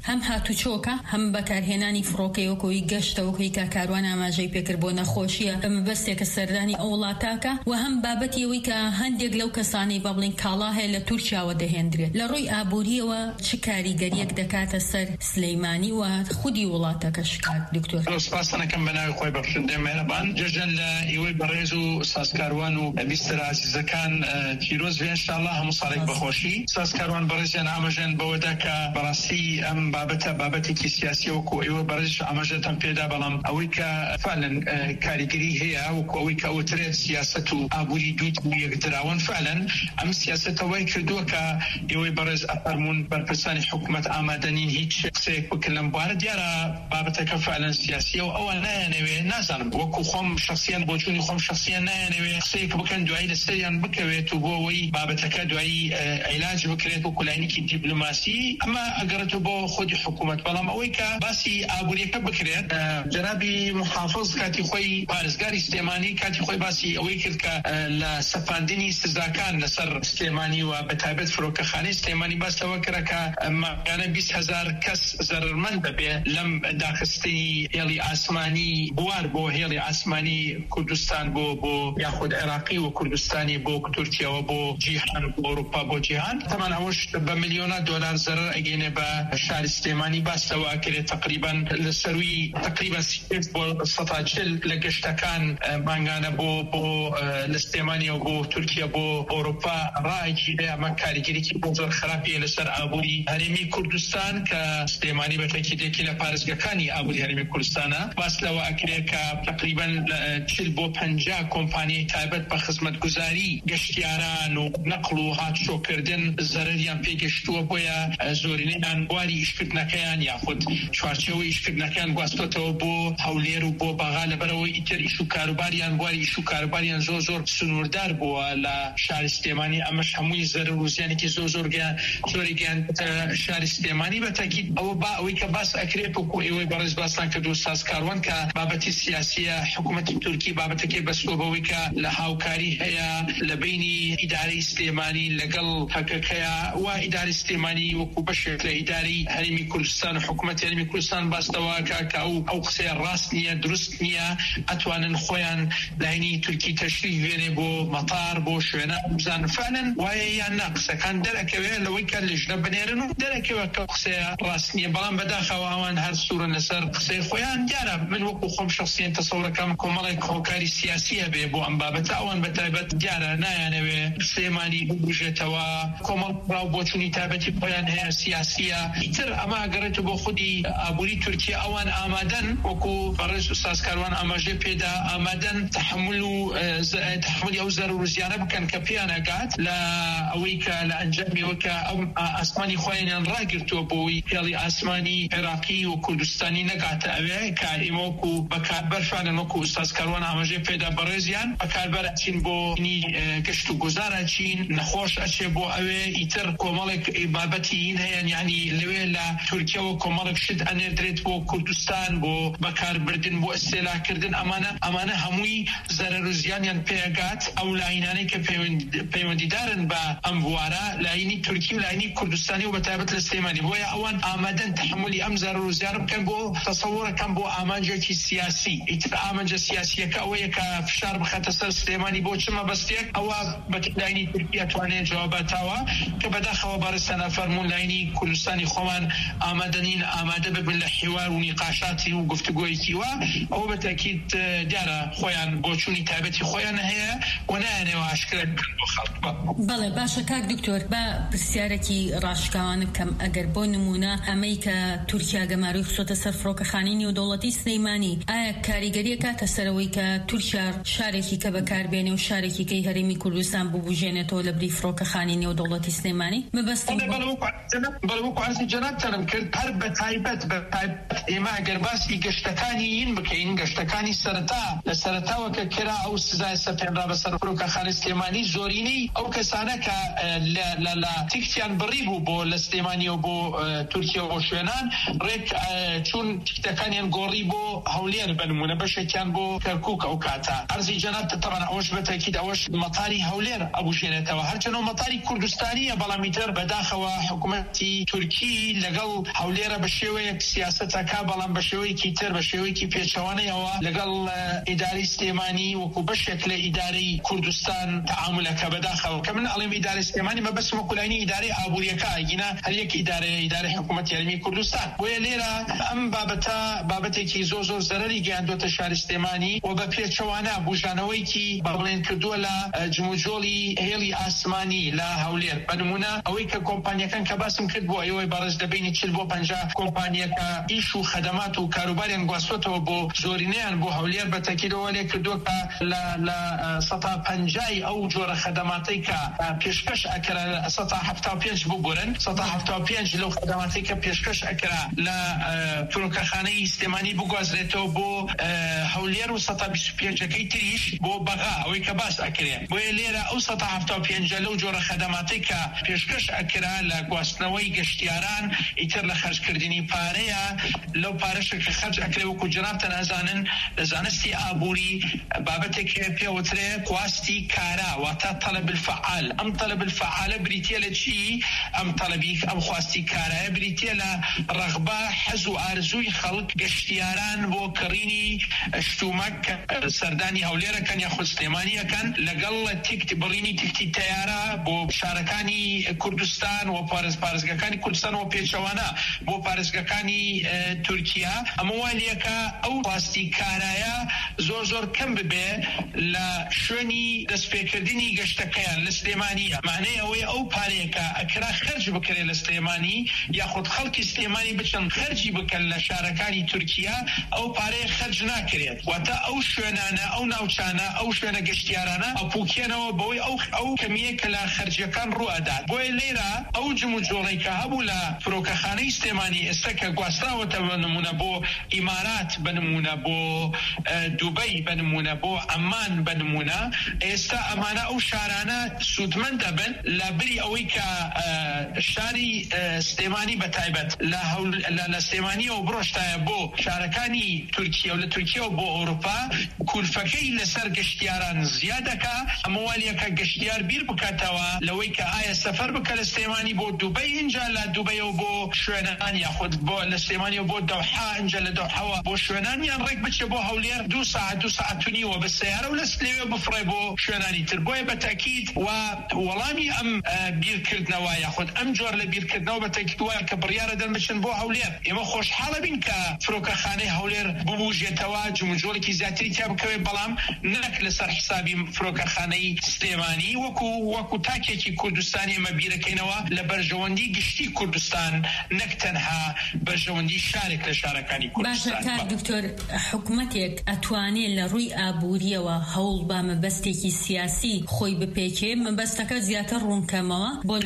هاتوچۆکە هەم بەکارهێنانی فڕۆکەیەکەوەی گەشتەوەکەی کە کاروان ئاماژەی پێکرد بۆ نەخۆشیە مەبەستێکە سەردانی ئەو وڵاتاکە و هەم بابەتیەوەی کە هەندێک لەو کەسانەی با بڵین کاڵا هەیە لە تورکیاوە دەهێنرێت لە ڕووی ئابووریەوە چ کاریگەریەک دەکاتە سەر سلەیمانی و خودی وڵاتەکە شکات دکتۆر؟ سپاسەکەم بەناوی خۆی بەخشندە مێرەبان جەژن لە ئێوەی بەڕێز و سازکاروان و بیستر عزیزەکان پیرۆز بێ ئینشاءالله هەموو ساڵێک بەخۆشی سازکاروان بەڕێزیان ئاماژەن بەوەدا کە بەڕاستی ئەم بابەتێکی سیاسی وەکو ئێوە بەڕێز ئاماژەتان پێدا بەڵام ئەوەی کە فعلا کاریگەری هەیە وەکو ئەوەی کە ئەوترێت سیاست و ئابووری دوو یەکدراون فعلا ئەم سیاستەوەی کردووە کە ئێوەی بەڕێز ئەفەرمون بەرپرسانی حکوومەت ئامادەنین هیچ قسەیەک بکەن لەم بوارە دیارە بابەتەکە فعلا سیاسیە و ئەوە نایانەوێ نازانم وەکو خۆم شخصیان بۆچوونی خۆم شخصیان نایانەوێ قسەیەک بکەن دوایی لەسەریان بکەوێت و بۆ ئەوەی بابەتەکە دوایی عیلاج بکرێت و کولایەکی دیپلۆماسی ئەمە ئەگەڕێتەوە بۆ خودی حکوومەت بەڵام ئەوەی کە باسی ئابووریەکە بکرێت جنابی محافظ کاتی خۆی پارێزگاری سلێمانی کاتی خۆی باسی ئەوەی کرد کە لە سەپاندنی سزاکان لەسەر سلێمانی و بەتایبەت فرۆکەخانەی سلێمانی باسەوە کرا کە ماگانە 20,000 کەس زەرمەند بەبێ لەم داخستی هێڵی ئاسمانی بوار بۆ هێڵی ئاسمانی کوردستان بۆ یاخود عێراقی و کوردستانی بۆ تورکیەوە بۆ جیهان بۆ ئەوروپا بۆ جیهان تەمان ئەوەش بە ملیۆنە دۆلار زەرر ئەگەێنێ بە شاری سلێمانی باسەوە کرێت تقریبا لەسەروی تقریبا 140 لە گەشتەکان مانگانە بۆ لە سلێمانی و بۆ تورکیا بۆ ئەوروپا ڕایکی ئەمە کاریگەریی بۆ زۆر خراپیە لەسەر ئابووری هەرێمی کوردستان کە سلێمانی بەتەکیدێکی لە پارێزگەکانی ئابووری هەرێمی کوردستانە باس لەوە ئەکرێت کە تقریبا 40 بۆ 50 کۆمپانیای تایبەت بە خزمەتگوزاری گەشتیاران و نەقڵ و هاتوچۆکردن زەرریان پێگەشتووە بۆیە زۆرینەیان بواری ئیشکردنەکەیان یاخود چوارچێوەی ئیشکردنەکەیان گواستۆتەوە بۆ هەولێر و بۆ بەغا لەبەرەوەی ئیتر ئیش و کاروباریان بواری ئیش و کاروباریان زۆر سنووردار بووە لە شاری سلێمانی ئەمەش هەمووی زەرر و زیانێکی زۆری گیان شاری سلێمانی بەتاکید ئەوە با ئەوەی کە باس ئەکرێت وەکو ئێوەی بەڕێز باسان کردو سازکاروان کە بابەتی سیاسیە حکوومەتی تورکی بابەتەکەی بەستۆ بەوەی کە لە هاوکاری هەیە لە بینی ئیدارەی سلێمانی لەگەڵ هەکەکەیە و ئیداری سلێمانی وەکو بەشێک لە ئیداری هەرێمی کوردستان و حکوومەتی هەرێمی کوردستان باستەوە کە ئەو قسەیە ڕاست نییە دروست نییە ئەتوانن خۆیان لاینی تورکی تەشریف بێنێ بۆ مەتار بۆ شوێنە بزانن فعلا وایە یان نا قسەکان دەرەکەوێت لەوەی کە لەژنە بنێرن و دەرەکەوە کە قسەیە ڕاست نییە بەڵام بەداخەوە ئەوان هەر سوورن لەسەر قسەی خۆیان دیارە من وەکو خۆم شخصیان تەسەوڕەکەم کۆمەڵێک هۆکاری سیاسیە بێ بۆ ئەم بابەتە ئەوان بەتایبەت دیارە نایانەوێ سلێمانی ببژێتەوە کۆمەڵ ڕاو بۆچوونی تایبەتی خۆیان هەیە سیاسیە ئیتر ئەمە ئەگەڕێتە بۆ خودی ئابووری تورکیا ئەوان ئامادەن وەکو بەڕێز و سازکاروان ئاماژێ پێدا ئامادەن تحملی ئەو زەرر و زیانە بکەن کە پێیان ئەگات لە ئەوەی کە لە ئەنجامیەوە کە ئەو ئاسمانی خۆیان ڕاگرتووە بۆی هێڵی ئاسمانی عێراقی و کوردستانی نەگاتە ئەوێ کە ئێمە وەکو بەکاربەر فعلەن وەکو سازکاروان ئاماژێ پێدا بەڕێزیان بەکاربەر ئەچین بۆ گەشت و گوزار ئەچین نەخۆش ئەچێ بۆ ئەوێ ئیتر کۆمەڵێک بابەتی هین هەیە یعنی لەوێ لە تورکیەوە کۆمەڵێک شت ئەنێردرێت بۆ کوردستان بۆ بەکاربردن بۆ ئەستێلاکردن ئەمانە هەمووی زەرر و زیانیان پێگات ئەو لاینانەی کە پەیوەندیدارن بە ئەم بوارە لاینی تورکی و لاینی کوردستانی و بەتایبەت لە سلێمانی بۆیە ئەوان ئامادەن تحملی ئەم زەرر و زیانە بکەن بۆ تەسەوڕەکەم بۆ ئامانجێکی سیاسی ئیتر ئامانجە سیاسیەکە ئەوەیە کە فشار بخاتە سەر سلێمانی بۆ چمە بەستێک ئەوە بە لاینی تورکی ئەتوانێت جواباتاوە کە بەداخەوە بەڕێستانە فەرموون لاینی کوردستانی خۆمان ئامادەنین ئامادە ببن لە حیوار و نیقاشاتی و گفتوگۆیەکی وە ئەوە بەتاکید دیارە خۆیان بۆچوونی تایبەتی خۆیان هەیە و نایانەوە ئاشکرا بکەن بۆ خەڵک. بەڵێ باشە کاک دکتۆر بە پرسیارێکی ڕاشکاوان بکەم ئەگەر بۆ نمونە ئەمەی کە تورکیا گەماروی خسۆتە سەر فڕۆکەخانەی نێودەوڵەتی سلەیمانی ئایا کاریگەریە کاتە سەرەوەی کە تورکیا شارێکی کە بەکاربێنێ و شارێکی کەی هەرێمی کوردستان ببوژێنێتەوە لە بری فڕۆکەخانەی نێودەوڵەتی سلەیمانی مەبەستی بەڵەوەکو عەرزی جەنابتانم کرد هەر بەتایبەت ئێمە ئەگەر باسی گەشتەکانی این بکەین گەشتەکانی سەرەتا لە سەرەتاوە کە کرا ئەو سزای سەپێنرا بەسەر فڕۆکەخانەی سلێمانی زۆرینەی ئەو کەسانە کە لە تیکتیان بڕی بوو بۆ لە سلێمانی و بۆ تورکیا و شوێنان ڕێک چون تیکتەکانیان گۆڕی بۆ هەولێر بنمونە بەشێکیان بۆ کەرکووک ئەو کاتە عەرزی جەناب تەبەن ئەوەش بەتاکید ئەوەش مەتاری هەولێر ئەبوژێنێتەوە هەرچەنەوە مەتاری کوردستانیە بەڵام ئیتر بەداخەوە حکوومەتی تورکی لەگەڵ هەولێرە بە شێوەیەک سیاسەتەکە بەڵام بە شێوەیەکی تر بە شێوەیەکی پێچەوانەیەوە لەگەڵ ئیداری سلێمانی وەکو بەشێک لە ئیدارەی کوردستان تعاملەکە بەداخەوە کە من ئەڵێم ئیداری سلێمانی مەبەستم وەکولاینی ئیدارەی ئابووریەکە ئەگینا هەر یەک ئیدارەی حکوومەت یاریمی کوردستان بۆیە لێرە ئەم بابەتێکی زۆر زەرەری گەیاندوتە شاری سلێمانی و بە پێچەوانە بوژانەوەیکی بەڵێن کردووە لە جموجۆڵی هێڵی ئاسمانی لە هەولێر بەنمونە ئەوەی کە کۆمپانیەکان کە باسم کرد بۆ ئەوەی بەڕێز دەبینی 40 بۆ 50 کۆمپانیەکە ئیش و خەدەمات و کاروباریان گواستوتەوە بۆ زۆرینەیان بۆ هەولێر بە تەکیدەوە لێ کردووە کە لە 150 ئەو جۆرە خەدەماتی کە پێشکەش ئەکرا 175 ببورن 175 لەو خەدەماتی کە پێشکەش ئەکرا لە فڕۆکەخانەی سلێمانی بگوازرێتەوە بۆ هەولێر و 125ەکەی تریش بۆ بەغا ئەوەی کە باس ئەکرێ بۆیە لێرە ئەو 175 لەو جۆرە خەدەماتی کە پێشکەش ئەکرا لە گواستنەوەی گەشتیاران ئیتر لە خەرجکردنی پارەیە لەو پارەشە کە خەرج ئەکرێ وەکو جەنابتان ئەزانن لە زانستی ئابووری بابەتێک پێوترێ خواستی کارا واتە طلب الفعال ئەم طلب الفعالە بریتیە لە چی ئەم طلبی ئەم خواستی کارایە بریتیە لە ڕەغبە حەز و ئارزووی خەڵک گەشتیاران بۆ کڕینی شتومەک سەردانی هەولێرەکەن یاخود سلێمانیەکەن لەگەڵ بڕینی تیکتی تەیارە بۆ شارەکانی کوردستان و پارێزگاکانی کوردستان و پێچەوانە بۆ پارێزگاکانی تورکیا ئەمە وانیەکە ئەو خواستی کارایە زۆر کەم ببێ لە شوێنی دەستپێکردنی گەشتەکەیان لە سلێمانیە معنەی ئەوەی ئەو پارێکە ئەکرا خەرج بکرێ لە سلێمانی یاخود خەڵکی سلێمانی بچن خەرجی بکەن لە شارەکانی تورکیا ئەو پارەیە خەرج ناکرێت واتە ئەو شوێنانە ئەو ناوچانە ئەو شوێنە گەشتیارانە ئەپوکێنەوە بەوەی ئەو کەمیە کە لە خەرجیەکان ڕوئەدات بۆیە لێرە ئەو جموجۆڵی کە هەبوو لە فڕۆکەخانەی سلێمانی ئێستا کە گواستراوەتە بنمونە بۆ ئیمارات بنمونە بۆ دوبەی بنمونە بۆ عەمان بنمونە ئێستا ئەمانە ئەو شارانە سودمەند دەبن لە بری ئەوەی کە شاری سلێمانی بەتایبەت لە سلێمانیەوە بڕۆشتایە بۆ شارەکانی تورکیا و لە تورکیا و بۆ ئەوروپا کولفەکەی لەسەر گەشتیاران زیادەکە ئەمەوانیەکە گەشتیار بیر بکاتەوە لەوەی کە ئایا سەفەر بکە لە سلێمانی بۆ دوبەی اینجا لە دوبەیەوە بۆ شوێنان یاخود بۆ لە سلێمانیەوە بۆ دەوحا اینجا لە دەوحەوە بۆ شوێنانیان ڕێک بچێ بۆ هەولێر 2 ساعت و نیوە بە سیارە و لە سلێوێ بفڕێ بۆ شوێنانی تر بۆیە بە تاکید و وەڵامی ئەم بیرکردنەوە یاخود ئەم جۆر لە بیرکردنەوە بە تاکید وایە کە بڕیارە دەربچن بۆ هەولێر ئێمە خۆشحاڵە بین کە فڕۆکەخانەی هەولێر ببوژێتەوە جموجۆڵێکی زیاتری تیا بکەوێت بەڵام نەک لەسەر حسابی فڕۆکەخانەی سلێمانی وەکو تاکێکی کوردستانی ئێمە بیرەکەینەوە لە بەرژەوەندی گشتی کوردستان نەک تەنها بەرژەوەندی شارێک لە شارەکانی کوردستان. باشە کاک دکتۆر حکوومەتێک ئەتوانێت لە ڕووی ئابووریەوە هەوڵ با مەبەستێکی سیاسی خۆی بپێکێ مەبەستەکە زیاتر ڕوونکەمەوە بۆ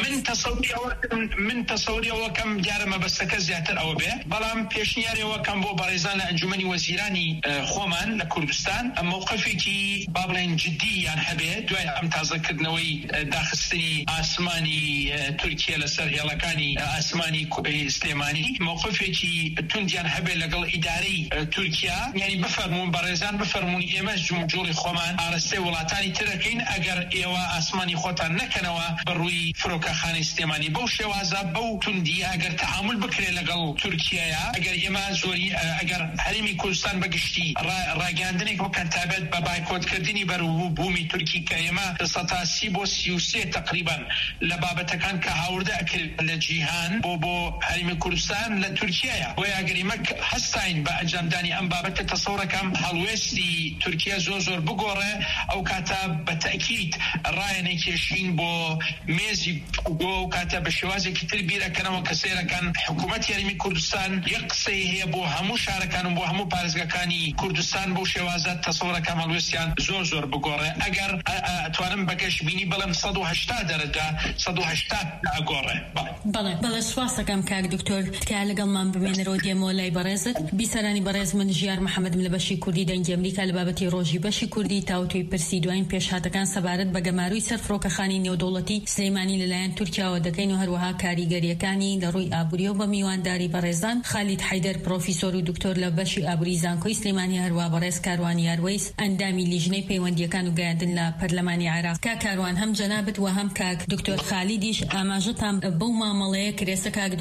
من تەسەوریەوەکەم دیارە مەبەستەکە زیاتر ئەوە بێ بەڵام پێشنیارەوەکەم بۆ بەڕێزان لە ئەنجومەنی وەزیرانی خۆمان لە کوردستان ئەم موقفێکی با بڵێن جددییان هەبێ دوای ئەم تازەکردنەوەی داخستنی ئاسمانی تورکیا لەسەر هێڵەکانی ئاسمانی سلێمانی موقفێکی توندیان هەبێ لەگەڵ ئیدارەی تورکیا یعنی بفەرمون بەڕێزان بفەرمونی ئێمە جمهوری خۆمان ئاراستەی وڵاتانی ترەکەین ئەگەر ئێوە ئاسمانی خۆتان نەکەنەوە بەڕووی فڕۆکەخانەی سلێمانی بەو شێوازە بەو توندیە ئەگەر تەعامل بکرێ لەگەڵ تورکیایە ئەگەر ئێمە زۆری ئەگەر هەرێمی کوردستان بەگشتی ڕاگەاندنێک بکەن تابێت بە بایکۆتکردنی بەروبوومی تورکی کە ئێمە 130 بۆ 33 تقریبا لە بابەتەکان کە هاوردە ئەکرد لە جیهان بۆ هەرێمی کوردستان لە تورکیایە بۆ ئەگەر ئێمە هەستاین بە ئەنجامدانی ئەم بابەتە تەسەوڕەکەم هەڵوێستی تورکیا زۆر بگۆڕێ ئەو کاتە بە تەکید ڕایەنە کێشین بۆ مێزی بۆ ئەو کاتە بە شێوازێکی تر بیرەکەنەوە کە سێرەکەن حکوومەت یاریمی کوردستان یەک قسەی هەیە بۆ هەموو شارەکان و بۆ هەموو پارێزگاکانی کوردستان بۆ شێوازە تەسەوڕەکەم هەڵوێستیان زۆر بگۆڕێ ئەگەر ئەتوانم بەگەشت بینی بەڵام 180 دەرەجە 180 ئەگۆڕێ. بەڵێ سواس دەکەم کاک دکتۆر تکایە لەگەڵمان بمێنەرەوە دێمەوە لای بەڕێزت بیسەرانی بەڕێز من ژیار محەممەدم لە بەشی کوردی دەنگی ئەمریکا لە بابەتی ڕۆژی بەشی کوردی تاوتوی پرسی دوایین پێشهاتەکان سەبارەت بە گەماروی سەر فڕۆکەخانی نێودەوڵەتی سلێمانی لەلایەن تورکیاوە دەکەین و هەروەها کاریگەریەکانی لە ڕووی ئابووری و بە میوانداری بەڕێزان خالید حەیدەر پرۆفیسۆر و دکتۆر لە بەشی ئابووری زانکۆی سلێمانی هەروە بەڕێز کاروان یاروەیس ئەندامی لیژنەی پەیوەندیەکان و گەیاندن لە پەرلەمانی عێراق. کاک کاروان هەم جەنابەت و هەم کاک دکتۆر خالیدیش ئاماژەتان بەو مامەڵەیە کرێسە کاک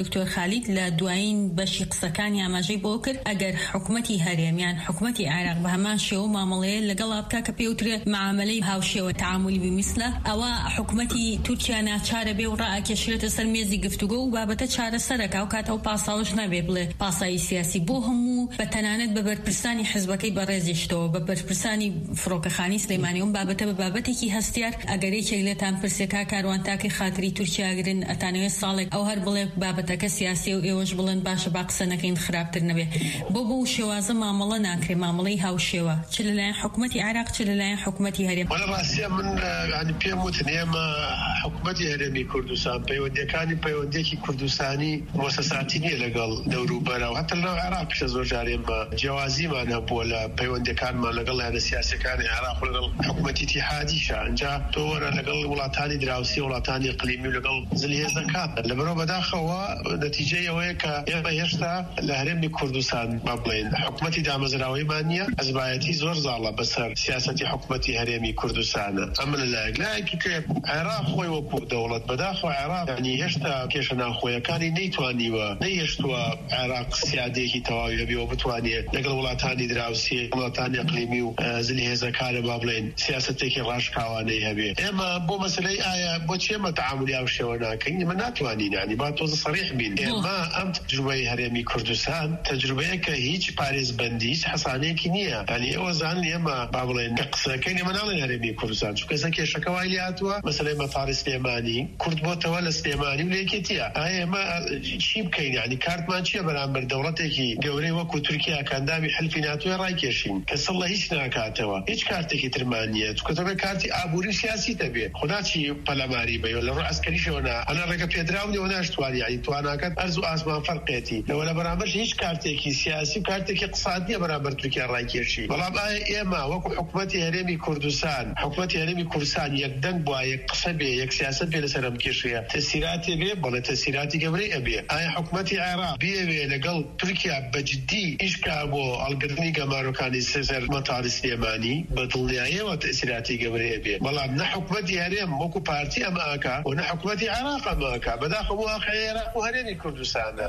دکتۆر خالید لە دوایین بەشی قسەکانی ئاماژەی بۆ کرد ئەگەر حکومەتی هەرێمیان حکومەتی عێراق بە هەمان شێوە مامەڵەیە لەگەڵا بکا کە پێوترێت معاملەی هاوشێوە تعاملی بمیسلە ئەوە حکومەتی تورکیا ناچارە بێ و ڕائکێشێتە سەر مێزی گفتوگۆ و بابەتە چارەسەرەکە و کاتەوە پاساوش نابێ بڵێ پاسایی سیاسی بۆ هەموو بە تەنانەت بە بەرپرسانی حزبەکەی بەڕێزیشتەوە بە بەرپرسانی فڕۆکەخانی سلەیمانیەوە بابەتە بە بابەتێکی هەستیار ئەگەر یەکێک لێتان پرسێکا کاروان تاکەی خاتری تورکیاگرن ئەتانەوێت ساڵێک ئەو هەر بڵێ بابەتەکە سیاسی و ئێوەش بڵێن باشە با قسە نەکەین خراپتر نەبێ بۆ شێوازە مامەڵە ناکرێ مامەڵەی هاوشێوە چ لەلایەن حکومەتی عێراق چ لەلایەن حکومەتی هەرێم وەڵا ڕاستیە من ینی پێم وتن ئێمە حکومەتی هەرێمی کوردستان پەیوەندیەکی کوردستانی مؤسساتی نییە لەگەڵ دەوروبەرە و هەتا لەناو عێراقیشە زۆر جارێ بە جیاوازیمان هەبووە لە پەیوەندیەکانمان لەگەڵ یانە سیاسەکانی عێراق و لەگەڵ حکومەتی اتحادیشە ئەنجا تۆ وەرە لەگەڵ وڵاتانی دراوسی وڵاتانی اقلیمی و لەگەڵ زلهێزەکان لەبەرەوە بەداخەوە نەتیجەی ئەوەیە کە ئێمە هێشتا لە هەرێمی کوردستان با بڵێن حکومەتی دامەزراوەیمان نییە حزبایەتی زۆر زاڵە بەسەر سیاسەتی حکومەتی هەرێمی کوردستانە ئەمە لایەکی کە عێراق خۆی وەکو دەوڵەت بەداخەوە عێراق ینی هێشتا کێشە ناوخۆیەکانی نەیتوانیوە نەیهێشتووە عێراق سیادێکی تەواوی هەبێەوە بتوانێت لەگەڵ وڵاتانی دراوسی وڵاتانی اقلیمی و زلهێزەکانە با بڵێن سیاسەتێکی ڕاشکاوانەی هەبێ ئێمە بۆ مەسلەی ئایا بۆچی ئێمە تەعاملی ئەو شێوە ناکەین ئێمە ناتوانین ینی با تۆزە سەریح بین ئێمە ئەم تەجروبەی هەرێمی کوردستان تەجروبەیە کە هیچ پارێزبەندی هیچ حەسانەیەکی نییە ینی ئێوە زان ئێمە با بڵێن قسەکەین ئێمە ناڵێن هەرێمی کوردستان چونکە ئێستا کێشەکە وای لێ هاتووە مەسەلەی مەتاڕی سلێمانی کورد بۆتەوە لە سلێمانی و لە یەکێتیە ئایا ئێمە چی بکەین ینی کارتمان چییە بەرامبەر دەوڵەتێکی گەورەی وەکو تورکیا کەندامی حلفی ناتۆی ڕایکێشین کە سڵ لە هیچ ناکاتەوە هیچ کارتێکی ترمان نییە چونکە تۆ کارتی ئابووری سیاسی دەبێت خوداچی پەلەماری بەوە لە ڕوو عەسکەریشەوە ئەنا ڕێگە پێدراونەوە ناشتوانی ینی تواناکەت ئەرز و ئاسمان فەرقێتی لەوە لە بەرامبەر هیچ کارتێکی سیاسی و کارتێکی اقتصادیە بەرامبەر تورکیا ڕایکێشی بەڵام ئایا ئێمە وەکو حکومەتی هەرێمی کوردستان حکومەتی هەرێمی کوردستان یەکدەنگ بووە یەک قسە بێ یەک سیاسەت بێ لەسەر ئەم کێشەیە تەسیراتی بێ بەڵێ تەسیراتی گەورەی ئەبێ ئایا حکومەتی عێراق بێوێ لەگەڵ تورکیا بەجددی ئیشکا بۆ هەڵگرتنی گەمارۆکانی سەر مەتاڕی سلێمانی بە دڵنیاییەوە تەسیراتی گەورەی ئەبێ بەڵام نە حکومەتی هەرێم وەکو پارتی ئەمە ئاکا و نە حکومەتی عێراق ئەمە ئاکا بەداخەوە واقعی عێراق و هەرێمی کوردستانە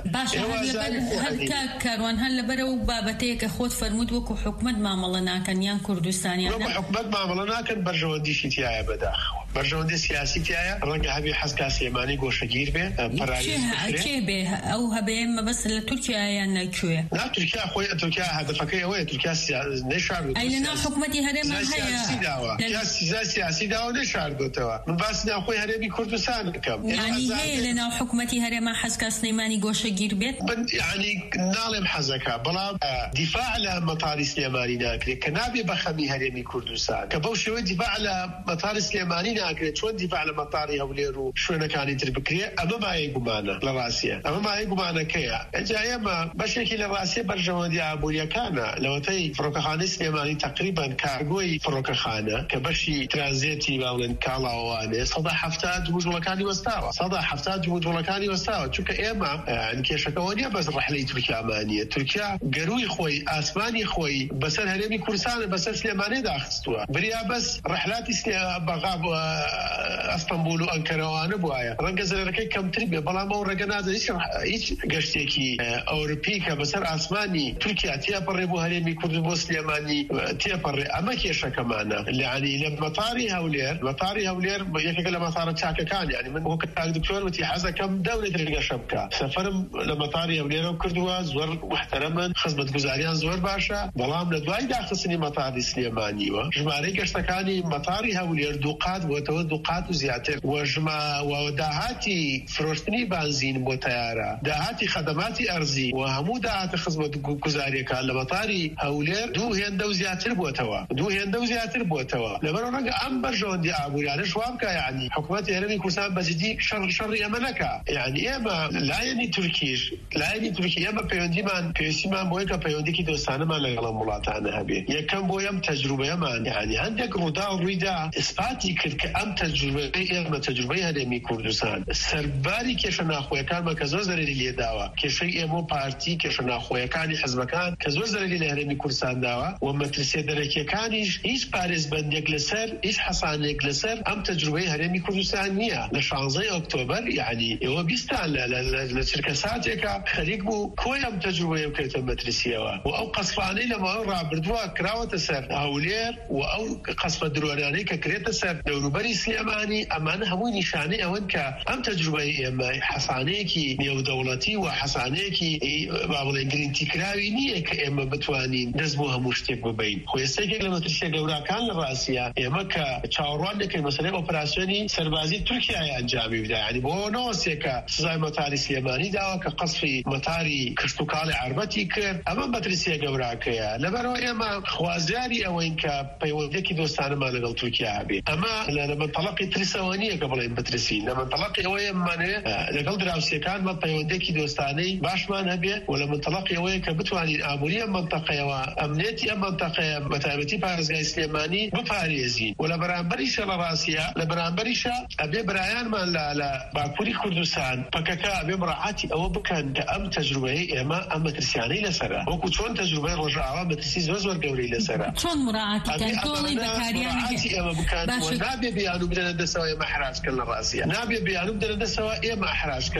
هەر کاروان هەر لەبەرەوە بابەتەیە کە خۆت فەرمووت وەکو حکومەت مامەڵە ناکەن یان کوردستانیان وەکو حکومەت مامەڵە ناکەن بەرژەوەندیشی تایە بەداخەوە بەرژەوەندی سیاسی تایە ڕەنگە هەبێ حەزکا سلێمانی گۆشەگیر بێ کێ بێ ئەو هەبێ مەبەست لە تورکیا یان نەکوێ نا تورکیا خۆی تورکیا هەدەفەکەی ئەوەیە تورکیا نەشاردووە ئەی لەناو حکومەتی هەرێمان هەیە سیاسی داوە نەشاردووەتەوە من باسی ناوخۆی هەرێمی کوردستان دەکەم ینی هەیە لەناو حکومەتی هەرێما حەزکا سلەیمانی گۆشەگیر بێت ینی ناڵێم حەزەکە بەڵام دیفاع لە مەتاڕی سلێمانی ناکرێت کە نابێ بە خەمی هەرێمی کوردستان کە بەو شێوەیە دیفاع لە مەتاڕی سلێمانی ناکرێت چۆن دیفاع لە مەتاڕی هەولێر و شوێنەکانی تر بکرێت ئەمە مایەی گومانە لە ڕاستیە ئەمە مایەی گومانەکەیە ئەجا ئێمە بەشێکی لە ڕاستیە بەرژەوەندی ئابوووریەکانە لەوەتەی فڕۆکەخانەی سلێمانی تقریبان کارگۆی فڕۆکەخانە کە بەشی ترانزیتی باڵێن کاڵاوانێ 170 جمودوڵەکانی وەستاوە 170 جمودوڵەکانی وەستاوە چونکە ئێمە کێشەکەەوە نیە بەس ڕەحلەی تورکیامانیە تورکیا گەروی خۆی ئاسمانی خۆی بەسەر هەرێمی کوردستانە بەسەر سلێمانی داخستووە بریا بەس ڕەحلاتی بەغا ئەستەمبول و ئەنکەرەوانە بووایە ڕەنگە زەرەکەی کەمتر بێ بەڵام ئەو ڕێگە نادە هیچ گەشتێکی ئەوروپی کە بەسەر ئاسمانی تورکیا تێپەڕێ بۆ هەرێمی کورد بۆ سلێمانی تێپەڕێ ئەمە کێشەکەمانە یعنی لە مەتاڕی هەولێر یەکێکە لە مەتاڕە چاکەکان یعنی من وەکو دکتۆر وتی حەزەکەم دەورێت ڕێگەشە بکە سەفەرم لە مەتاڕی هەولێرە کردووە زۆر محتەرەمن خزمەتگوزاریان زۆر باشە بەڵام لە دوای داخستنی مەتاڕی سلێمانیوە ژمارەی گەشتەکانی مەتاڕی هەولێر دووقات بووەتەوە دووقات و زیاتر و داهاتی فرۆشتنی بانزین بۆ تەیارە داهاتی خەدەماتی ئەرزی و هەموو داهاتە خزمەتگوزاریەکان لە مەتاڕی هەولێر دوو هێندە و زیاتر بووەتەوە لەبەرەوە ڕەنگە ئەم بەرژەوەندی ئابووریانە شوام بکە یعنی حکومەتی هەرێمی کوردستان بەجددی شەڕی ئەمە نەکا یعنی ئێمە لایەنی تورکی ئێمە پێویستیمان بۆیە کە پەیوەندیی دۆستانەمان لەگەڵ وڵاتانە هەبێ یەکەم بۆ ئەم تەجروبەیەمان یعنی هەندێک ڕوودا و ڕوویدا ئیسپاتی کرد کە کە ئەم تەجروبەی ئێمە تەجروبەی هەرێمی کوردستان سەرباری کێشە ناخۆیەکانمە کە زۆر زەرری لێداوە، کێشەی ئێمە پارتی کێشە ناخۆیەکانی حزبەکان کە زۆر زەرری لە هەرێمی کوردستان داوە و مەترسیە دەرەکیەکانیش هیچ پارێزبەندێک لەسەر هیچ حەسانێک لەسەر ئەم تەجروبەی هەرێمی کوردستان نییە. لە 16 ئۆکتۆبەر یعنی ئێوە بیستان لە چرکە ساتێکە خەریک بوو کۆی ئەم تەجروبەیە بکرێتە مەترسیەوە و ئەو قەسفانەی لە ماوەی ڕابردووە کراوەتە سەر هەولێر و ئەو قەسفە درۆرانەی کە کرێتە سەر دەوروبەری سلێمانی ئەمانە هەمووی نیشانەی ئەوەن کە ئەم تەجروبەی ئێمە حەسانەیەکی نێودەوڵەتی و حەسانەیەکی با بڵێن گرنگتیکراوی نییە کە ئێمە بتوانین دەست بۆ هەموو شتێک ببین. خۆیستێکێک لە مەترسیە گەوراکان لە ڕاستیە ئێمە کە چاوەڕوان دەکەین مەسەلەی ئۆپراسیۆنی سەربازی تورکیای ئەنجامی بدە، یعنی بۆ نەوەسێکە سزای مەتاری سلێمانی داوە کە قەسفی مەتاری کشتوکاڵی عربەتی کرد. ئەمە مەترسیە گەوراکەیە. لەبەرەوە ئێمە خوازیاری ئەوەین کە پەیوەندێکی دۆستانەمان لەگەڵ تورکیا هەبێت. ئەمە لە منتەڵەقی ترسەوە نییە کە بڵێن بترسین، لە منتەڵەقی ئەوەیە بمانەوێت لەگەڵ دراوسێکانمە پەیوەندێکی دۆستانەی باشمان هەبێت و لە منتەڵەقی ئەوەیە کە بتوانین ئابووری ئەم منتەقەیەوە ئەمنێتی ئەم منتەقەیە بەتایبەتی پارێزگای سلێمانی بپارێزین و لە بەرامبەریشە لە ڕاستیە لە بەرامبەریشە ئەبێ برایانمان لە باکووری کوردستان پەکەکە ئەبێ مڕاعاتی ئەوە بکەن کە ئەم تەجروبەی ئێمە ئەم مەترسیانەی لەسەرە وەکو چۆن تەجروبەی ڕۆژئاوا مەترسی زۆر گەورەی لەسەرە چۆن مڕاعاتیکەن تۆڵی بەکاریانی ئێمە بکەن و نابێ بیان و بدەنە دەسەوە ئێمە حراجکەن لە ڕاستیە، نابێ بیان و بدەنە دەسەوە ئێمە حراجکەن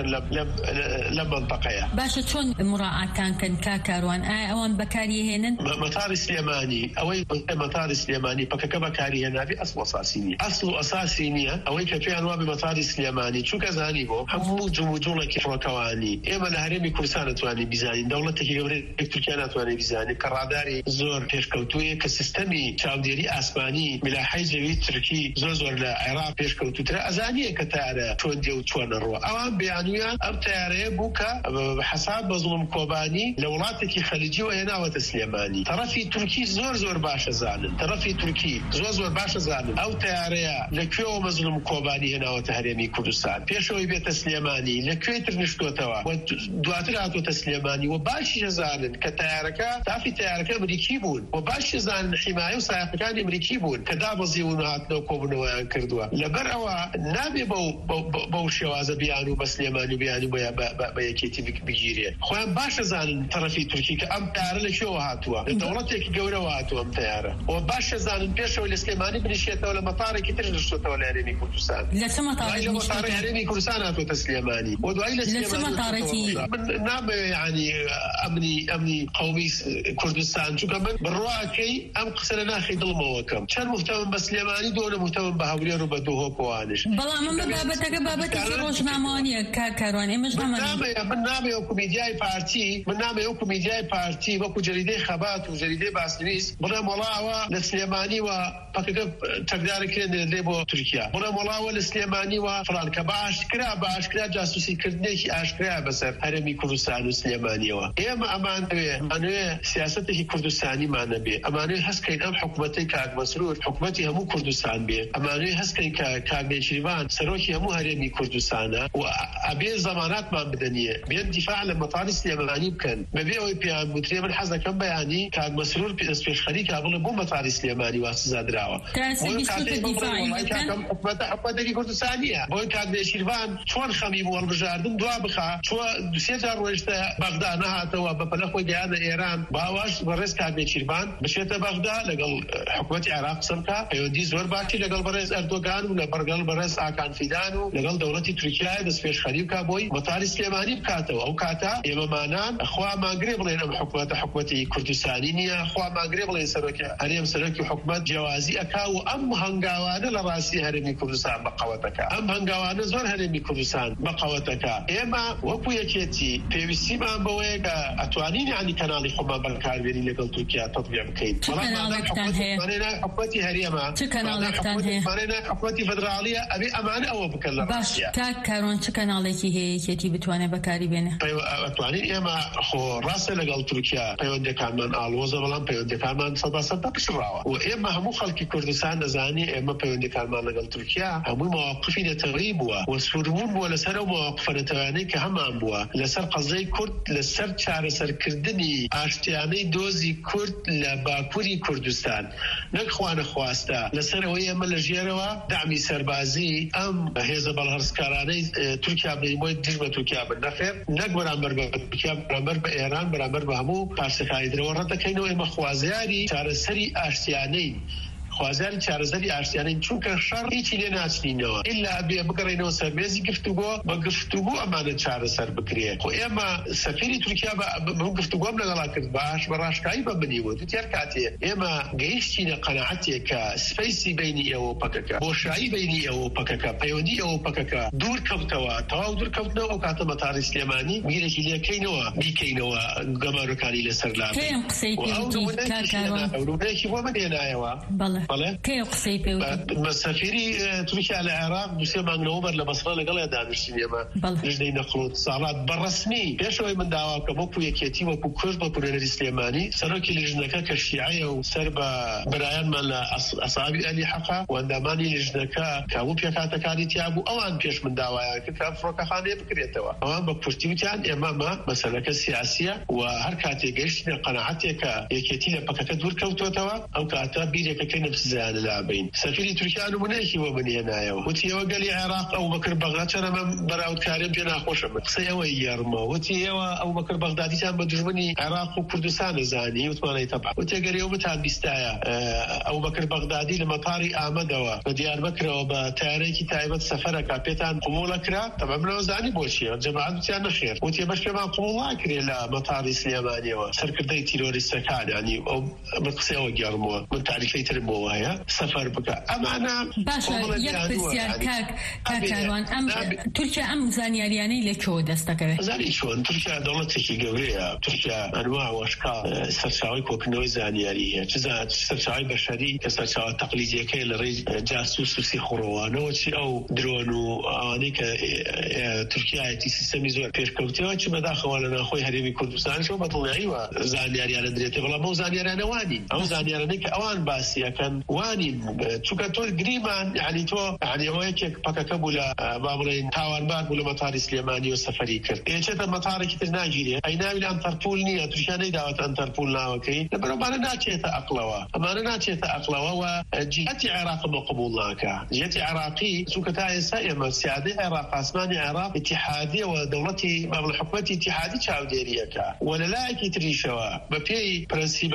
لە منتەقەیە. باشە چۆن مڕاعاتانکەن کاکاروان؟ ئایا ئەوان بەکاری هێنن؟ مەتاری سلێمانی ئەوەی مەتاری سلێمانی پەکەکە بەکاری هێنابێ ئەسڵ ئەساسی نییە، ئەسڵ و ئەساسی نییە ئەوەی کە پێیان وابێ مەتاری سلێمانی چونکە زانی بۆ هەموو جوڵێکی فڕۆکەوانی ئێمە لە هەرێمی کوردستان ناتوانین بیزانین، دەوڵەتێکی گەورەی تورکیا ناتوانێت بیزانێت کە ڕاداری زۆر پێشکەوتوویە کە سیستەمی چاودێری ئاسمانی میلاحەی زەوی تورکی زۆر لە عێراق پێشکەوتوترە ئەزانیە کە تارە چۆن دێ و چۆنە ڕوە. ئەوان بەیانویان ئەم تیارەیە بوو کە حەساب بە زوڵم کۆبانی لە وڵاتێکی خەلیجیەوە هێناوەتە سلێمانی. تەرەفی تورکی زۆر باشە زانن، تەرەفی تورکی زۆر باشە زانن ئەو تیارەیە لەکوێوە مەزلوم کۆبانی هێناوەتە هەرێمی کوردستان پێشەوەی بێتە سلێمانی لەکوێ تر نیشتوتەوە و دواتر هاتوۆتە سلێمانی و باشی زانن کە تیارەکە تافی تیارەکە ئەمریکی بوون و باشی زانن حیمایە و سایقەکانی ئەمریکی بوون کە دابەزیون و هاتنەوە کۆبوونەوەیان کردووە. لەبەر ئەوە نابێ بەو شێوازە بیان و بە سلێمانی و بیانی بە یەکێتی بگیرێت. خۆیان باشە زانن تەرەفی تورکی کە ئەم تیارە لەکوێوە هاتووە، لە دەوڵەتێکی گەورەوە هاتووە ئەم تیارە و باشە زانن پێشەوە لە سلێمانی بنیشێتەوە لە مەتارێکی تر نیشتوتەوە لە هەرێمی کوردستان. لە چه مەتارێکی هەرێمی کوردستان هاتووەتە سلێمانی و دوای لە سلێمانی نابێ یعنی ئەمنی قومی کوردستان چونکە من بڕواکەی ئەم قسە لە ناخی دڵمەوەکەم چەند مفتەمن بە سلێمانی دۆنە مفتەمن بە هەولێر و بە دۆهۆکۆوانش. بەڵام من بابەتەکە بابەتێکی ڕۆژنامەوانیە کاکاروان ئێمەش من نامێ وەکو میدیای پارتی وەکو جەریدەی خەبات و جەریدەی باسنویس بڵێم وەڵاوە لە سلێمانی و پەکەکە تەکدارەکرێن دێ بۆ تورکیا، بڵێم وەڵاوە لە سلێمانی و فڵان کە باشکرا جاسوسیکردنێکی ئاشکرا بەسەر هەرێمی کوردستان و سلێمانیەوە. ئێمە ئەمانوێ سیاسەتێکی کوردستانیمانە بێ، ئەمانوێ هەستکەین ئەم حکوومەتەی کاک مەسرور حکوومەتی هەموو کوردستان بێ، ئەمانوێ هەستکەین کە کاک نێچیروان سەرۆکی هەموو هەرێمی کوردستانە و ئەبێ زەماناتمان بدەنیە بێن دیفاع لە مەتاری سلێمانی بکەن بەبێ ئەوەی پێیان بوترێ من حەز دەکەم بەیانی کاک مەسرور پێشخەری کا بڵێ بۆ مەتاری سلێمانی وا سزا دراوە حکوومەتێکی کوردستانیە بۆی کاک نێچیروان چۆن خەمی بۆ هەڵبژاردن دوا بخا چوە دوسێ جار ڕۆیشتە بەغدا نەهاتەوە بەپەلە خۆی گەیانە ئێران باواش بەڕێز کاک نێچیروان بچێتە بەغدا لەگەڵ حکوومەتی عێراق قسە بکات پەیوەندی زۆر باشی لەگەڵ بەڕێز ئەردۆگان و لەگەڵ بەڕێز ئاکان فیدان و لەگەڵ دەوڵەتی تورکیای دەست پێشخەری بکات بۆی مەتاری سلێمانی بکاتەوە. ئەو کاتە ئێمەمانان خوا ماگرێ بڵێن ئەم حکوومەتی کوردستانی نییە، خوا ماگرێ بڵێن سەرۆکی حکوومەت جیاوازی ئەکا و ئەم هەنگاوانە لە ڕاستی هەرێمی کوردستان بەقەوەتەکە، ئەم هەنگاوانە زۆر هەرێمی کوردستان بەقەوەتەکە. ئێمە وەکو یەکێتی پێویستیمان بەوەیە کە ئەتوانین ینی کەناڵی خۆمان بەکاربێنی لەگەڵ تورکیا تەطبیق بکەین. حکوومەتی هەرێمە حکوومەتی فەدراڵیە ئەبێ ئەمانە ئەوە بکەن لە ڕاستیە. کاکاروان چ کەناڵێکی هەیە یەکێتی بتوانێت بەکاری بێنێ؟ ئەتوانین ئێمە خۆ ڕاستە لەگەڵ تورکیا پەیوەندەکانمان ئاڵۆزە بەڵام پەیوەندەکانمان 100% پشڕاوە و ئێمە هەموو خەڵکی کوردستان دەزانی ئێمە پەیوەندەکانمان لەگەڵ تورکیا هەمووی مواقفی نەتەوەیی بووە و سووربوون بووە لەسەر ئەو مواقفە نەتەوەیانەی کە هەمان بووە لەسەر قەزەی کورد لەسەر چارەسەرکردنی ئاشتیانەی دۆزی کورد لە باکووری کوردستان نەک خوا نەخواستە لەسەر ئەوەی ئێمە لە ژێر لێرەوە دامی سەربازی ئەم هێزە بەڵهەرسکارانەی تورکیا بۆی دژمە تورکیا بن نەخێر نەک بەرامبەر بە تورکیا بەرامبەر بە ئێران بەرامبەر بە هەموو پارچەکانی درەوە ڕەتەکەینەوە ئێمە خوازیاری چارەسەری ئاشتیانەی خوازیاری چارەسەری ئاشتیانەی چونکە شەڕ هیچی لێ ناچنینەوە ئیلا بێ بگەڕێنەوە سەربێزی گفتوگۆ بە گفتوگۆ ئەمانە چارەسەر بکرێ خۆ ئێمە سەفیری تورکیا بە گفتوگۆم لەگەڵا کرد باش بە ڕاشکایی بە بنیوە دیار کاتێ ئێمە گەیشتینە قەنەعەتێک کە سپەیسی بینی ئێوە پەکەکە بۆشایی بینی ئێوە پەکەکە پەیوەندی ئێوە پەکەکە دوور کەوتەوە تەواو دوور کەوتنەوە ئەو کاتە مەتاڕی سلێمانی گیرێکی لێکەینەوە بیکەینەوە گەمارەکانی لەسەر لا ئەوروپێکی بۆ منێنایەوە كي قصي بيوت سفيري تركيا على العراق بسير مانغنوبر لبصرة لقلا دانشين يما لجدي نخلط صارات بالرسمي بيشوي من دعوة كبوكو يكيتي وكو كرد وكورير الإسلاماني سروكي لجنكا كالشيعية وسربا برايان من أصحابي ألي حقا وانداماني لجنكا كابو بيكاتا كاري تيابو أوان بيش من دعوة كاب فروكا خانية بكريتوا أوان بكفتيوتيان إماما مسألة سياسية وهركاتي قيشتنا قناعتك يكيتي لبكاتا دور كوتوتوا أو كاتا بيريكا كينا بسزان اللاعبين سفيري تركيا نمونيكي ومني هنايا وتي وقال لي عراق أو بكر بغداد أنا من براود كارم بينا خوش من سيوي يرمى وتي أو بكر بغدادي كان بدجمني عراق وكردستان زاني وثمانية تبع وتي قال يوم تام بيستايا أو بكر بغدادي لمطاري آمدوا بديار بكر وبتاريخي تايبت سفرك بيتان قبولك را طبعا من زاني بوشي الجماعة بتاعنا خير وتي باش كمان قبول كري لا مطاري سليمانية وسركردي تيروريست كان يعني أو بقصيوا يرمى من تعريفي ترموا هيا سفر بك أما أنا باشا يكبسيار كاكاروان تركيا أم زانيارياني لكو دستكوه زاني شون تركيا دولتكي قوية تركيا أنواع وأشكال سرشاوي كوكنوي زانيارية جزا سرشاوي بشري كسرشاوي تقليدية كي لري جاسوس وسي خروانو أو درونو آنيك تركيا تي سيستمي زور بيشكوتيو چو بداخل ولنا أخوي هريمي كردستان شو بطلعي وزانياريان دريتي ولا مو زانياريان واني أو زانياريان أوان باسيا كان واني تشوكتو قريبا يعني تو يعني هيك بككبولا بابرين تاوان بار ولا مطار سليماني وسفري كرت ايش هذا مطار كده ناجيري اي ناوي انتربول ني ترشاني دعوه انتربول ناوكي لما انا ناتشيت اقلوا اما انا ناتشيت اقلوا وجهتي عراق مقبولناك جهتي عراقي سوكتاي سائمه سيادي عراق اسماني عراق اتحاديه ودولتي مبلغ حكومتي اتحادي تشاوديريكا ولا لاكي تريشوا ببي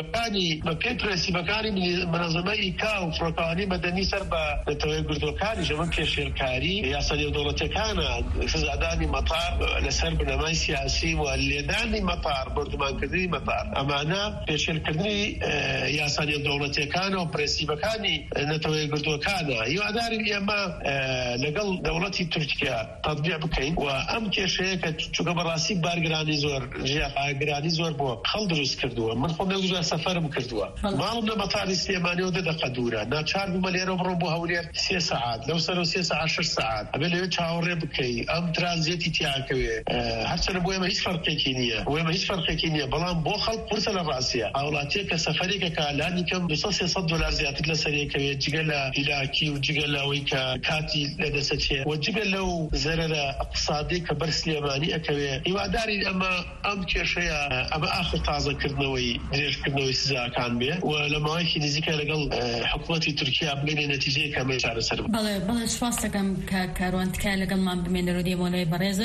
برنسيبكاني من منظمه كاو فروكاني مدني سربا توي قردوكاني جمن كشركاري يا صديق دولتي كان فزاداني مطار لسرب نماي سياسي والليداني مطار بردمان كدري مطار امانا كشركاري يا صديق دولتي كان وبرنسيبكاني نتوي قردوكانا يواداري اما لقل دولتي تركيا تطبيع بكين وام كشيك تشوكبراسي بارغراني زور جا غراني زور بو خلدروس كردوا من خو نوجا سفر بكردوا مالنا مطار سليماني ودد قدوره ناتشار بمليار بربو هولير 3 ساعات لو صاروا 6 10 ساعات قبل يتشاور بكي ام ترانزيتي تاعكوي هرسن بو ما هيش فرق كينيا وما هيش فرق كينيا بلان بو خلق فرصه للراسيه اولاتيك سفريك كالاني كم $600 زياده لسريك جيجلا الى وجيجلا ويكا كاتي لدسته وجيجلا زرر اقتصادي كبر سليماني اكوي يواداري اما ام كشيا اما اخر تازه كرنوي دريش كرنوي سزا كان به ولما هيك نزيك لقل حكومتي تركيا بين نتيجه كما شعر سر بله شواسكم كاروان تكال لقل ما بمن رودي مولاي بريزه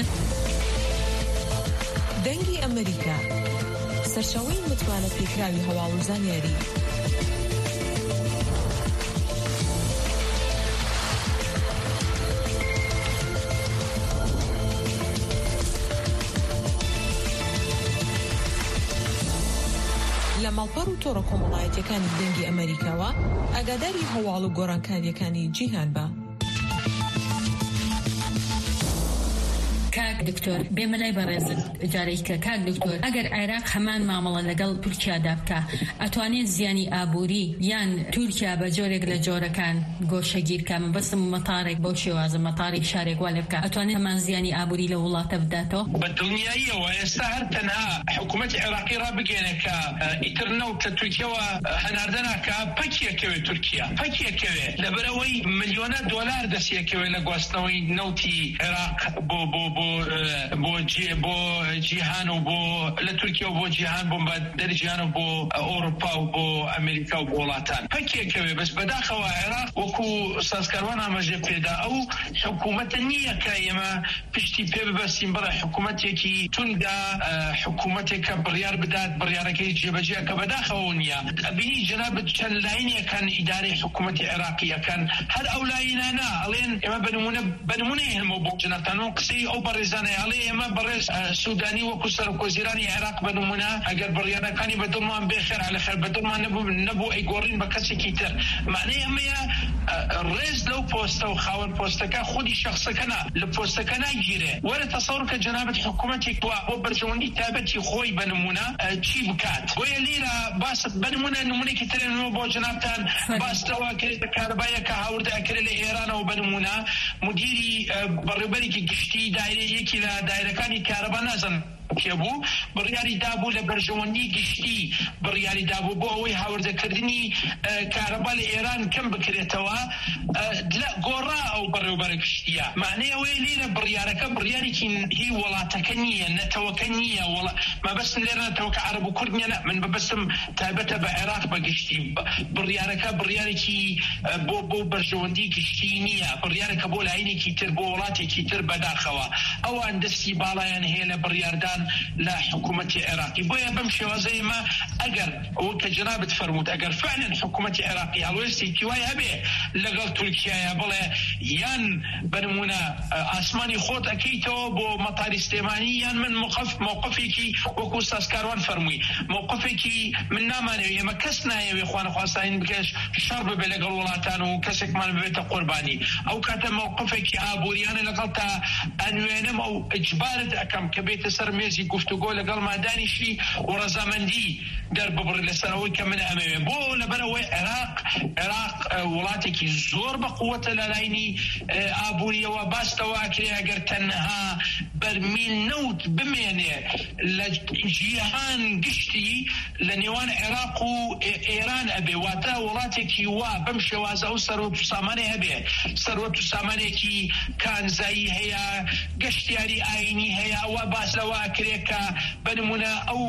دنگی ئەمریکا سەرچاوەی متمانە پێکراوی هەواڵ و زانیاری لە ماڵپەڕ و تۆڕە کۆمەڵایەتیەکانی دەنگی ئەمریکاوە ئاگاداری هەواڵ و گۆڕانکاریەکانی جیهان بە. كاك دكتور بملاي برزت جاريك كاك دكتور اگر عراق همان معامله لقل تركيا دابكا اتواني زياني ابوري يان تركيا بجورك لجوركان غوشگير كام بس مطارك بوشي واز مطاري شارك والبكا اتواني همان زياني ابوري لولا تبداتو بالدنيا ويستهر تنها حكومه العراقيه رابقينك اترنو تركيا وهناردنا كبكيه كوي تركيا بكيه كوي لبروي مليونات دولار دسيه كوي لغوستوي نوتي عراق بو جيهان وبو لتركيا وبو جيهان بو در جيهان وبو أوروبا وبو أمريكا وبو لاتان پکێکەوێ بەس بەداخەوە عێراق وەکو سازکاروان ئاماژە پێدا ئەو حکوومەتە نییە کە ئێمە پشتی پێ ببەستین بەڵێ حکوومەتێکی توندا حکوومەتێکە بڕیار بدات بڕیارەکەی جێبەجێ کە بەداخەوە نییە بینی جەنابەت چەند لاینێکەن ئیدارەی حکوومەتی عێراقیەکەن هەر ئەو لاینانە ئەڵێن ئێمە بنمونە هێنمەوە بۆ جەنابتانەوە قسەی ئەو بەڕێزانەیە ئەڵێ ئێمە بەڕێز سوودانی وەکو سەرۆکوەزیرانی عێراق بنمونە ئەگەر بڕیارەکانی بەدڵمان بێخێر عەلەخێر بەدڵمان نەبوو ئەیگۆڕین بە کەسێکی تر معنەی ئەمەیە ڕێز لەو پۆستە و خاوەن پۆستەکە خودی شخصەکەنا لە پۆستەکە ناگیرێ وەرە تەسەوڕ کە جەنابەت حکوومەتێک بۆ بەرژەوەندی تایبەتی خۆی بنمونە چی بکات بۆیە لێرە باست بنمونە نمونێکی ترێنەوە بۆ جەنابتان باستەوە کرێتە کارەبایە کە هاوردە ئەکرێت لە ئێرانەوە بنمونە مدیری بەڕێوەبەرێکی گشتی دایرەیەکی لە دایرەکانی کارەبا نازن کێبوو بڕیاری دابوو لە بەرژەوەندی گشتی بڕیاری دابوو بۆ ئەوەی هاوردەکردنی کارەبا لە ئێران کەم بکرێتەوە گۆڕا ئەو بەڕێوەبەرە گشتیە معنەی ئەوەیە لێرە بڕیارەکە بڕیارێکی هی وڵاتەکە نییە نەتەوەکە نییە مەبەستم لێرە نەتەوەکە عەرەب و کورد نییە من بەبەستم تایبەتە بە عێراق بەگشتی بڕیارەکە بڕیارێکی بۆ بەرژەوەندی گشتی نییە بڕیارەکە بۆ لاینێکی تر بۆ وڵاتێکی تر بەداخەوە ئەوان دەستی باڵایان هەیە لە بڕیاردان لا حکوومەتی عێراقی بۆیە بەم شێوازەی ما ئەگەر ئەوە کە جەنابەت فەرمووت ئەگەر فعلا حکوومەتی عێراقی هەڵوێستی تیوای هەبێ لەگەڵ تورکیایە بڵێ یان بنمونە ئاسمانی خۆت ئەکەیتەوە بۆ مەتاری سلێمانی یان من موقفێکی وەکو سازکاروان فەرمووی موقفێکی من نامانەوێ ئێمە کەس نایەوێ خوانەخواستین بکەش شەڕ ببێ لەگەڵ وڵاتان و کەسێکمان ببێتە قوربانی ئەو کاتە موقفێکی ئابووریانە لەگەڵ تا ئەنوێنم ئەو ئیجبارت ئەکەم کە بێتە سەر مێزی گفتوگۆ لەگەڵ مادانیشی و ڕەزامەندی دەرببڕ لەسەرەوەی کە من ئەمەوێ بۆ لەبەرەوەی عێراق وڵاتێکی زۆر بەقووەتە لە لاینی ئابووریەوە باستەوە ئەکرێ ئەگەر تەنها بەرمیل نەوت بمێنێ لە جیهان گشتی لە نێوان عێراق و ئێران ئەبێ واتە وڵاتێکی وا بەم شێوازە ئەو سەرۆت و سامانەی هەبێ سەرۆت و سامانێکی کانزایی هەیە گەشتیاری ئاینی هەیە ئەوە باس لەوە ئەکرێ کە بنمونە ئەو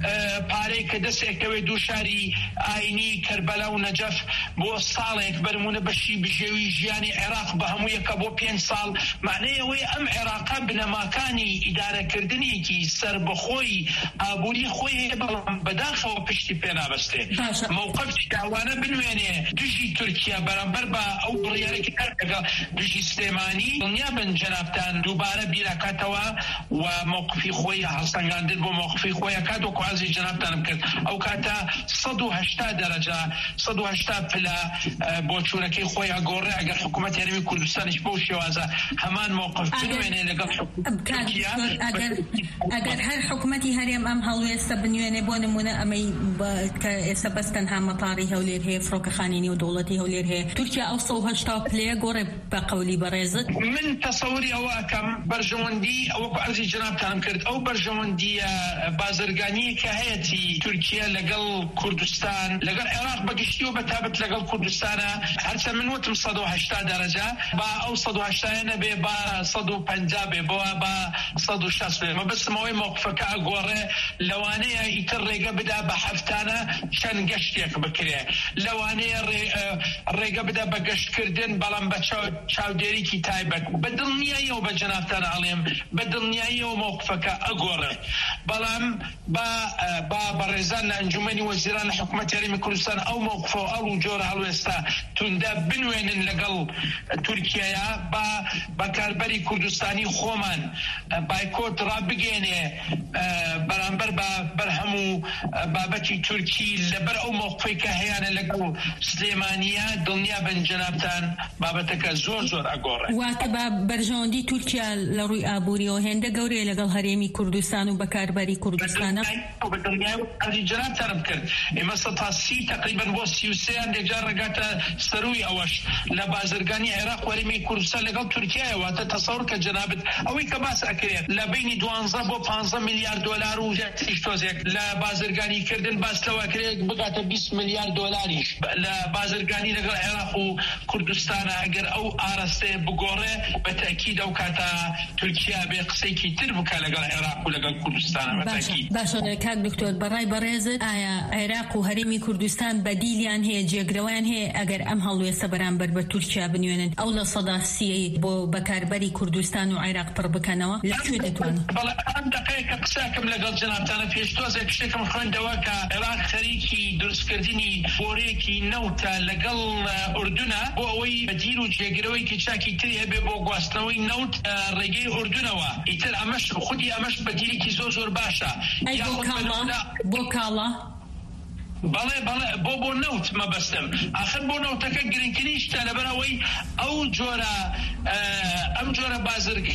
پارەی کە دەستێکەوێ دووشاری ئاینی کەربەلا و نەجەف بۆ ساڵێک بنمونە بەشی بژێوی ژیانی عێراق بە هەموویەکە بۆ 5 ساڵ معنەی ئەوەی ئەم عێراقا بنەماکانی ئیدارەکردنیەکی سربەخۆی ئابووری خۆی هەیە بەڵام بەداخەوە پشتی پێ نابەستێ موقفی داوانە بنوێنێ دژی تورکیا بەرامبەر بە ئەو بڕیارێکی کردەکە دژی سلێمانی دڵنیا بن جەنابتان دووبارە بیرەکاتەوە و موقفی خۆی هەڵسەنگاندن بۆ موقفی خۆی کات و کوازی جەنابتانم کرد ئەو کاتە 180 دەرەجە 180 پلە بۆ چوونەکەی خۆی ئەگۆڕێ ئەگەر حکوومەت هەرێمی کوردستانیش بەو شێوازە هەمان موقف بنوێنێ لەگەڵ تورکیا ئەگەر هەر حکوومەتی هەرێم ئەم هەڵوێستە بنوێنێ بۆ نمونە ئەمەی کە ئێستا بەس تەنها مەتاری هەولێر هەیە فڕۆکەخانینی و دەوڵەتی هەولێر هەیە تورکیا ئەو 180 پلەیە گۆڕێ بە قەولی بەڕێزت من تەسەوری ئەوە ئەکەم بەرژەوەندی ئەوەکو عەرزی جەنابتانم کرد ئەو بەرژەوەندیە بازرگانی کە هەیەی تورکیا لەگەڵ کوردستان لەگەڵ عێراق بەگشتی و بەتابەت لەگەڵ کوردستانە هەرچە من وتم 180 دەرەجە با ئەو 180 نەبێ با 150 بێ بۆ با 160 بێ مەبەستمەوەی موقفەکە ئەگۆڕێ لەوانەیە ئیتر ڕێگە بدا بە هەفتانە چەند گەشتێک بکرێ لەوانەیە ڕێگە بدا بە گەشتکردن بەڵام بە چاودێریکی تایبەت بەدڵنیاییەوە بە جەنابتان ئەڵێم بەدڵنیاییەوە موقفەکە ئەگۆڕێ بەڵام با بەڕێزان لە ئەنجومەنی وەزیران لە حکوومەتی هەرێمی کوردستان ئەو موقفە و ئەو جۆرە هەڵوێستا توندە بنوێنن لەگەڵ تورکیایە بە کاربەری کوردستانی خۆمان بایکۆت ڕابگەێنێ بەرامبەر بە بەرهەموو بابەتی تورکی لەبەر ئەو موقفەی کە هەیەە لەگەڵ سلێمانیە دڵنیا بن جەنابتان بابەتەکە زۆر ئەگۆڕێ واتە بە بەرژەوەندی تورکیا لە ڕووی ئابووریەوە هێندە گەورەیە لەگەڵ هەرێمی کوردستان و بەکاربەری کوردستانە جەنابتانم کرد ئێمە 130 تقریبا بۆ 33 دێجار ڕێگاتە سەروی ئەوەش لە بازرگانی عێراق وەرێمی کوردستان لەگەڵ تورکیایە واتە تەسەوڕ کە جەنابەت ئەوەی کە باس ئەکرێت لە بینی 12 بۆ 15 میلیارد دلار و تیشتۆزێک لە بازرگانی کردن باستەوە کرێت بگاتە 20 میلیارد دۆلاریش لە بازرگانی لەگەڵ عێراق و کوردستانە. ئەگەر ئەو ئاراستەیە بگۆڕێ بەتەکید ئەو کاتە تورکیا بێ قسەیەکی تر بکە لەگەڵ عێراق و لەگەڵ کوردستانە. باشە کاک دکتۆر بەڕای بەڕێزت ئایا عێراق و هەرێمی کوردستان بەدیلیان هەیە جێگرەوەیان هەیە ئەگەر ئەم هەڵوێستە بەرامبەر بە تورکیا بنوێنن ئەو لە سەدا 30 بۆ بەکاربەری کوردستان و عێراق پڕ بکەنەوە لەکوێ دەتوانن؟ بەڵێ ئەم دقەیەکە قسەکەم لەگەڵ جەنابتانە پێشتۆزێک شتێکم خوێندەوە کە عێراق خەریکی دروستکردنی بۆرەیەکی نەوتە لەگەڵ ئوردونە بۆ ئەوەی بەدیر و جێگرەوەیکی چاکی تری هەبێ بۆ گواستنەوەی نەوت ڕێگەی ئوردونەوە. ئیتر ئەمەش خودی ئەمەش بەدیرێکی زۆر باشە. بۆ کاڵە بەڵێ بۆ نەوت مەبەستم. آخر بۆ نەوتەکە گرنگترینشتە لەبەرەوەی ئەم جۆرە بازرگی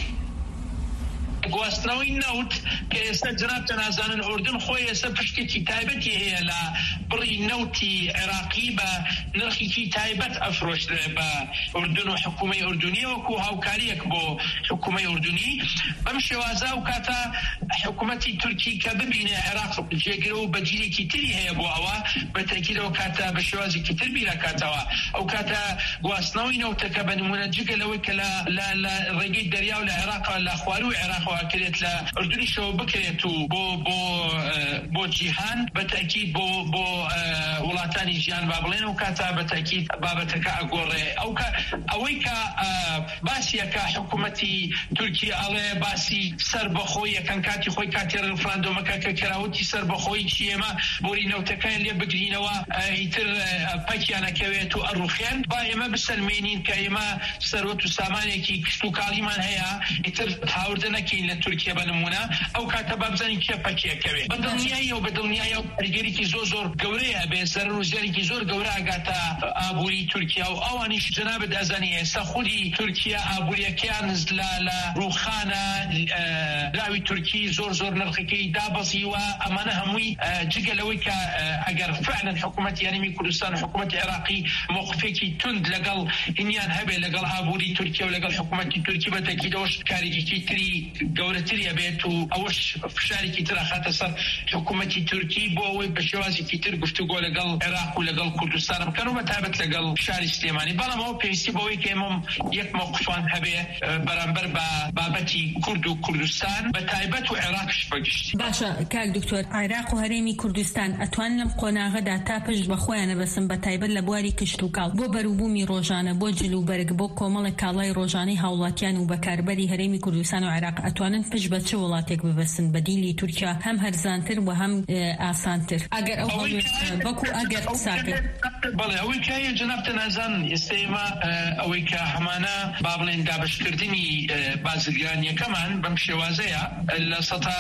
گواستنەوەی نەوت کە ئێستا جنابتە نازانن ئوردن خۆی ئێستا پشتێکی تایبەتی هەیە لە بڕی نەوتی عێراقی بە نرخێکی تایبەت ئەفرۆشرێ بە ئوردن و حکومەی ئوردونی وەکو هاوکاریەک بۆ حکومەی ئوردونی. بەم شێوازە و کاتە حکومەتی تورکی کە ببینێ عێراق جێگرە و بەجیرێکی تری هەیە بۆ ئەوە بەتەکید ئەو کاتە بە شێوازێکی تر بیرەکاتەوە. ئەو کاتە گواستنەوەی نەوتەکە بە نمونە جگە لەوەی کە لە ڕێگەی دەریا و لە عێراق لە خواروی عێراق کرێت لە ئوردنیشەوە بکرێت و بۆ جیهان بەتەکید بۆ وڵاتانی ژیان با بڵێن و کاتە بەتەکید بابەتەکە ئەگۆڕێ. ئەوەی کە باسیەکە حکوومەتی تورکیا ئەڵێ باسی سەربەخۆی یەکەم کاتی خۆی کاتی ڕفراندۆمەکە کە کراوەتی سەربەخۆی چیێمە بۆری نەوتەکان لێ بگرینەوە ئیتر پەکیانەکەوێت و ئەڕوخێن با ئێمە بسەلمێنین کە ئێمە سەرۆت و سامانێکی کشت و کاڵیمان هەیە ئیتر هاوردە نەکەین لە تورکیا بنمونە ئەو کاتە بابزانین کێ پەکیەکەوێت. بەدڵنیایی و بەدڵنیایی و پەرگەرێکی زۆر گەورەیە بێ سەر ڕوژێرێکی زۆر گەورە ئاگاتە ئابووری تورکیا و ئەوانیش جنابت ئەزانی ئێستا خودی تورکیا ئابووریەکەیان لە ڕووخانە راوی تورکی زۆر نرخەکەی دابەزیوە. ئەمانە هەمووی جگە لەوەی کە ئەگەر فعلا حکوومەتی یانمی کوردستان و حکوومەتی عێراقی موقفێکی تند لەگەڵ هینیان هەبێ لەگەڵ ئابووری تورکیا و لەگەڵ حکوومەتی تورکی بەتەکیدەوەش کارێکی تری گەورەتریە بێت و ئەوەش فشارێکی تر خاتە سەر حکوومەتی تورکی بۆ ئەوەی بە شێوازێکی تر گفتوگۆ لەگەڵ عێراق و لەگەڵ کوردستان بکەن و بەتابەت لەگەڵ شاری سلێمانی. بەڵام ئەوە پێویستی بەوەی کە ئێمە یەک موقفان هەبێ بەرامبەر بە بابەتی کورد و کوردستان بە تایبەت و عێراقش بەگشتی. باشە کاک دکتۆر عێراق و هەرێمی کوردستان ئەتوان لەم قۆناغەدا تا پشت بە خۆیانە بەسن بە تایبەت لە بواری کشت و کاڵ بۆ بەروبوومی ڕۆژانە بۆ جلوبەرگ بۆ کۆمەڵی کاڵای ڕۆژانەی هاوڵاتیان و بەکاربەری هەرێمی کوردستان و عێراق ئەتوانن پشت بە چه وڵاتێک ببەسن بەدیلی تورکیا هەم هەرزانتر و هەم ئاسانتر ئەگەر ئەو وەکو ئەگەر ساکرد. بەڵێ ئەوەی کە جنابتە نازان ئێستێمە ئەوەی کە هەمانە با بڵێن دابشکردنی بازرگانیەکەمان بەم شێوازەیە لە سەتا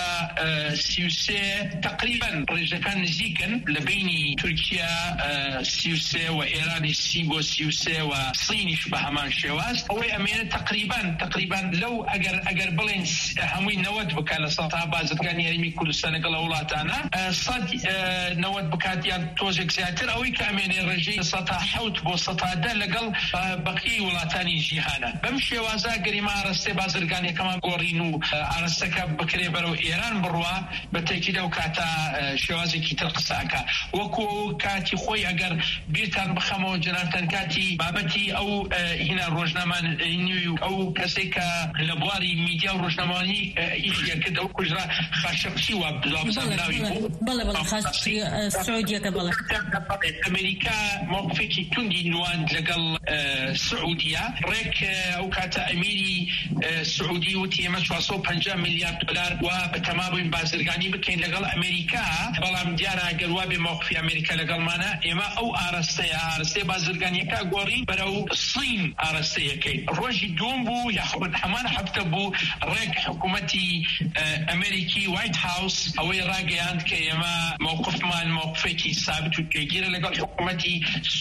33 تقریبا ڕێژەکان نزیکن لە بینی تورکیا 33 و ئێرانی 30 بۆ 33 و سینیش بە هەمان شێواز ئەوەی ئەمێنە تقریبا لەو ئەگەر بڵێن هەمووی 90 بکە لە سەتا بازرگانی یاریمی کوردستان لەگەڵ وڵاتانە 90 بکاتیان تۆزێک زیاتر ئەوەی کە ئەمێنێ ڕێژەی سەتا 7 بۆ سەتا 10 لەگەڵ بەقیی وڵاتانی جیهانە. بەم شێوازە گەریمە ئاراستەی بازرگانیەکەمان گۆڕین و ئاراستەکە بکرێ بەرەو ئێران بڕوا بەتەکیدە و کاتە شێوازێکی تر قساکە وەکو کاتی خۆی ئەگەر بیرتان بخەمەوە جنابتان کاتی بابەتی ئەو هینا ڕۆژنامان ئەو کەسێک کە لە بواری میدیا و ڕۆژنامەوانی ئیشیەکرد ئەو کوژرا خاشقچی وە بزانراوی سعودیەکە بڵێ ئەمریکا موقفێکی توندی نواند لەگەڵ سعودیە ڕێک ئەو کاتە ئەمیری سعودی وتی ئێمە 450 میلیارد دلار و بەتەمابووین بازرگانی بکەین لەگەڵ ئەمریکا بەڵام دیارە ئەگەر وا بێ موقفی ئەمریکا لەگەڵمانە ئێمە ئەو ئاراستەی بازرگانیەکە گۆڕین بەرەو سین ئاراستەیەکەی ڕۆژی دوم بوو یاخود هەمان هەفتە بوو ڕێک حکوومەتی ئەمریکی وایت هاوس ئەوەی ڕاگەیاند کە ئێمە موقفمان موقفێکی ثابت و پێگیرە لەگەڵ حکوومەتی حکومتی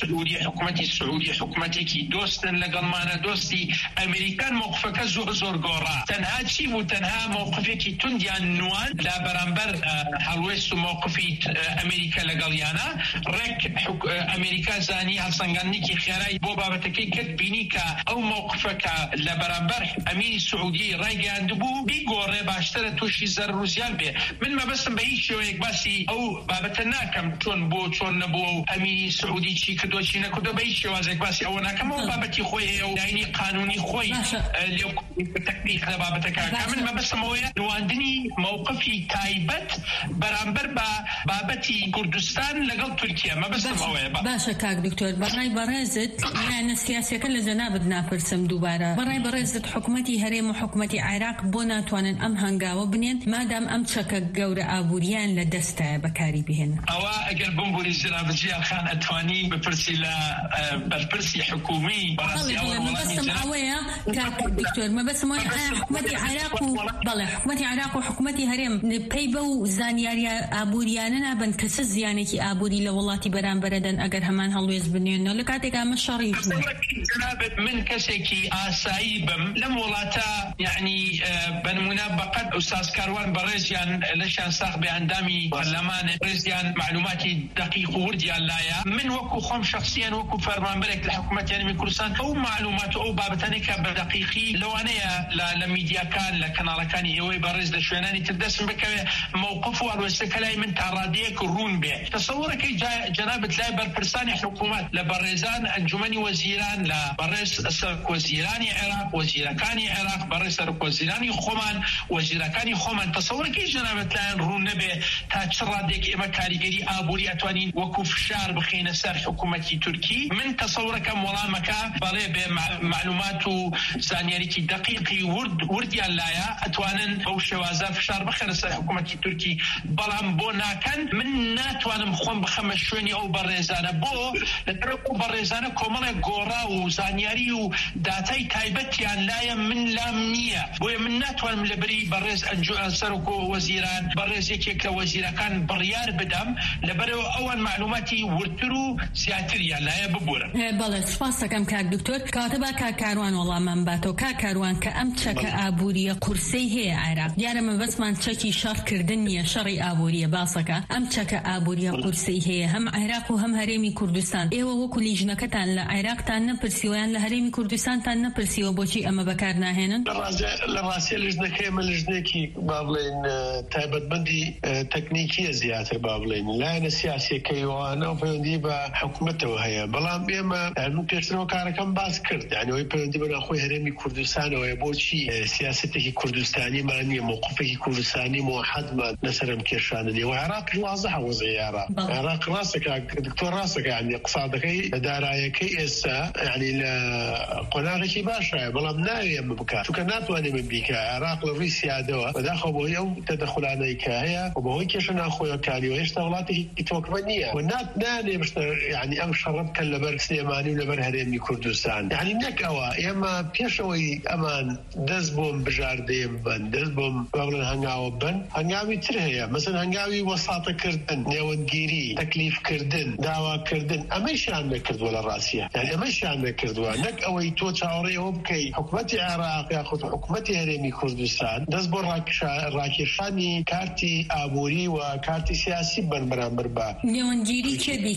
سعودی حکومتێکی دۆستن لەگەڵمانە دۆستی ئەمریکان موقفەکە زۆر گۆڕا تەنها چی بوو تەنها موقفێکی توندیان نوان لا بەرامبەر هەڵوێست و موقفی ئەمریکا لەگەڵیانە ڕێک ئەمریکا زانی هەڵسەنگاندنێکی خێرایی بۆ بابەتەکەی کرد بینی کە ئەو موقفەکە لە بەرامبەر ئەمیری سعودی ڕایگەیاندبوو بیگۆڕێ باشترە تووشی زەرر و زیان بێ من مەبەستم بە هیچ شێوەیەک باسی ئەو بابەتە ناکەم چۆن نەبووە و ئەمیری سعودی چی کردو چی نەکردو بە هیچ شێوازێک باسی ئەوە ناکەم ئەو بابەتی خۆی هەیە و داینی قانونی خۆی لێو تەکنیک لە بابەتەکە من مەبەستم ئەوەیە نواندنی موقفی تایبەت بەرامبەر بە بابەتی کوردستان لەگەڵ تورکیا مەبەستم ئەوەیە. باشە کاک دکتۆر بەڕای بەڕێزت یانە سیاسەکە لە جەنابت ناپرسم دووبارە بەڕای بەڕێزت حکومەتی هەرێم و حکومەتی عێراق بۆ ناتوانن ئەم هەنگاوە بنێن مادام ئەم چەکە گەورە ئابووریان لە دەستایە بەکاری بهێنن. ئەوە ئەگەر بمبوری جنابجیان خان ئەتوانی بپرسی لە بەرپرسی حکومی مەبەستم ئەوەیە کاک دکتۆر مەبەستم ئەوەیە حکومەتی عێراق و بەڵێ حکومەتی عێراق و حکومەتی هەرێم پێی بەو زانیاری ئابووریانە نابن کە چ زیانێکی ئابووری لە وڵاتی بەرامبەرەدەن ئەگەر هەمان هەڵوێز بنێنەوە لە کاتێکا ئەمە شەڕی جنابت من کەسێکی ئاسایی بم لەم وڵاتە یعنی بنمونە بەقەت ئوستاز کاروان بەڕێزیان لەشان ساخ بە ئەندامی پەرلەمان ڕێزیان معلوماتی دقیق و وردیان لایە من وەکو خۆم شخصیان وەکو فەرمانبەرێک لە حکومەتی هەرێمی کوردستان ئەو معلومات و ئەو بابەتانێکە بە دقیقی لەوانەیە لە میدیاکان لە کەناڵەکانی ئێوەی بەڕێز لە شوێنانی تر دەستم بکەوێ موقف و هەڵوێستەکە لای من تا ڕادەیەک ڕوون بێ تەسەووڕەکەی جەنابەت لای بەرپرسانی حکومەت لە بەڕێزان ئەنجومەنی وەزیران لە بەڕێز سەرکۆزیرانی عێراق وەزیرەکانی عێراق بەڕێز سەرکۆزیرانی خۆمان وەزیرەکانی خۆمان تەسەووڕەکەی جەنابەت لایەن ڕوون نەبێ تا چ ڕادێک ئێمە کاریگەری ئابووری ئەتوانین وەکو فشار بخینە سەر حکومەتی تورکی من تەسەووڕەکەم وەڵامەکە بەڵێ بێ معلومات و زانیاریکی دقیقی وردیان لایە ئەتوانن ئەو شێوازە فشار بخێنە سەر حکومەتی تورکی بەڵام بۆ ناکەن من ناتوانم خۆم بخەمە شوێنی ئەو بەڕێزانە بۆ لەبەر ئەو بەڕێزانە کۆمەڵێک گۆڕا و زانیاری و داتای تایبەتیان لایە من لام نییە بۆیە من ناتوانم لەبەری بەڕێز سەرۆک و وەزیران بەڕێز یەکێک لە وەزیرەکان بڕیار بدەم لەبەرەوە ئەوان معلوماتی ورتر و زیاتریان لایە ببورن. بەڵێ سپاس دەکەم کاک دکتۆر کاتە با کاکاروان وەڵامان باتەوە کاکاروان کە ئەم چەکە ئابووریە قورسەی هەیە عێراق دیارە مەبەستمان چەکی شەڕکردن نییە شەڕی ئابووریە باسەکە ئەم چەکە ئابووریە قورسەی هەیە هەم عێراق و هەم هەرێمی کوردستان ئێوە وەکو لیژنەکەتان لە عێراقتان نەپرسیوەیان لە هەرێمی کوردستانتان نەپرسیوە بۆچی ئەمە بەکار ناهێنن؟ لە ڕاستی لیژنەکەی ئەمە لیژنێکی با بڵێن تایبەتمەندی تەکنیکیە زیاتر با بڵێن لایەنە سیاسیەکەیوانە و پەیوەندی بە حکومەتەوە هەیە بەڵام ئێمە من پێشترەوە کارەکەم باس کرد یعنی ئەوەی پەیوەندی بە ناخۆی هەرێمی کوردستانەوەیە بۆچی سیاسەتێکی کوردستانیمان نییە موقفێکی کوردستانی موحەدمان لەسەرم کێشانە نیە و عێراق واضحە وەزعی عێراق ڕاستەکە دکتۆر ڕاستەکە یعنی اقتصادەکەی دارایەکەی ئێستا یعنی لە قۆناغێکی باشە بەڵام ناوێ ئەمە بکات چونکە ناتوانێ من بیکە عێراق لە ڕووی سیادەوە بەداخەوە بۆی ئەو تەدەخولانەی کە هەیە و بەهۆی کێشە ناخۆیەکانی و هێشتا وڵاتێکی تۆکمە نییە و نانێ بشتە یعنی ئەم شەڕە بکەن لەبەر سلێمانی و لەبەر هەرێمی کوردستان یعنی نەک ئەوە ئێمە پێشەوەی ئەمان دەست بۆم بژاردەیە بن دەست بۆم بەڵێن هەنگاوە بن هەنگاوی تر هەیە مەسەن هەنگاوی وەساتەکردن نێوەندگیری تەکلیفکردن داواکردن ئەمەیشیان نەکردووە لە ڕاستیە یعنی ئەمەیشیان نەکردووە نەک ئەوەی تۆ چاوەڕێەوە بکەی حکومەتی عێراق یاخود حکومەتی هەرێمی کوردستان دەست بۆ ڕاکێشانی کارتی ئابووری و کارتی سیاسی بن بەرامبەر بە نێوەندگیری چێبی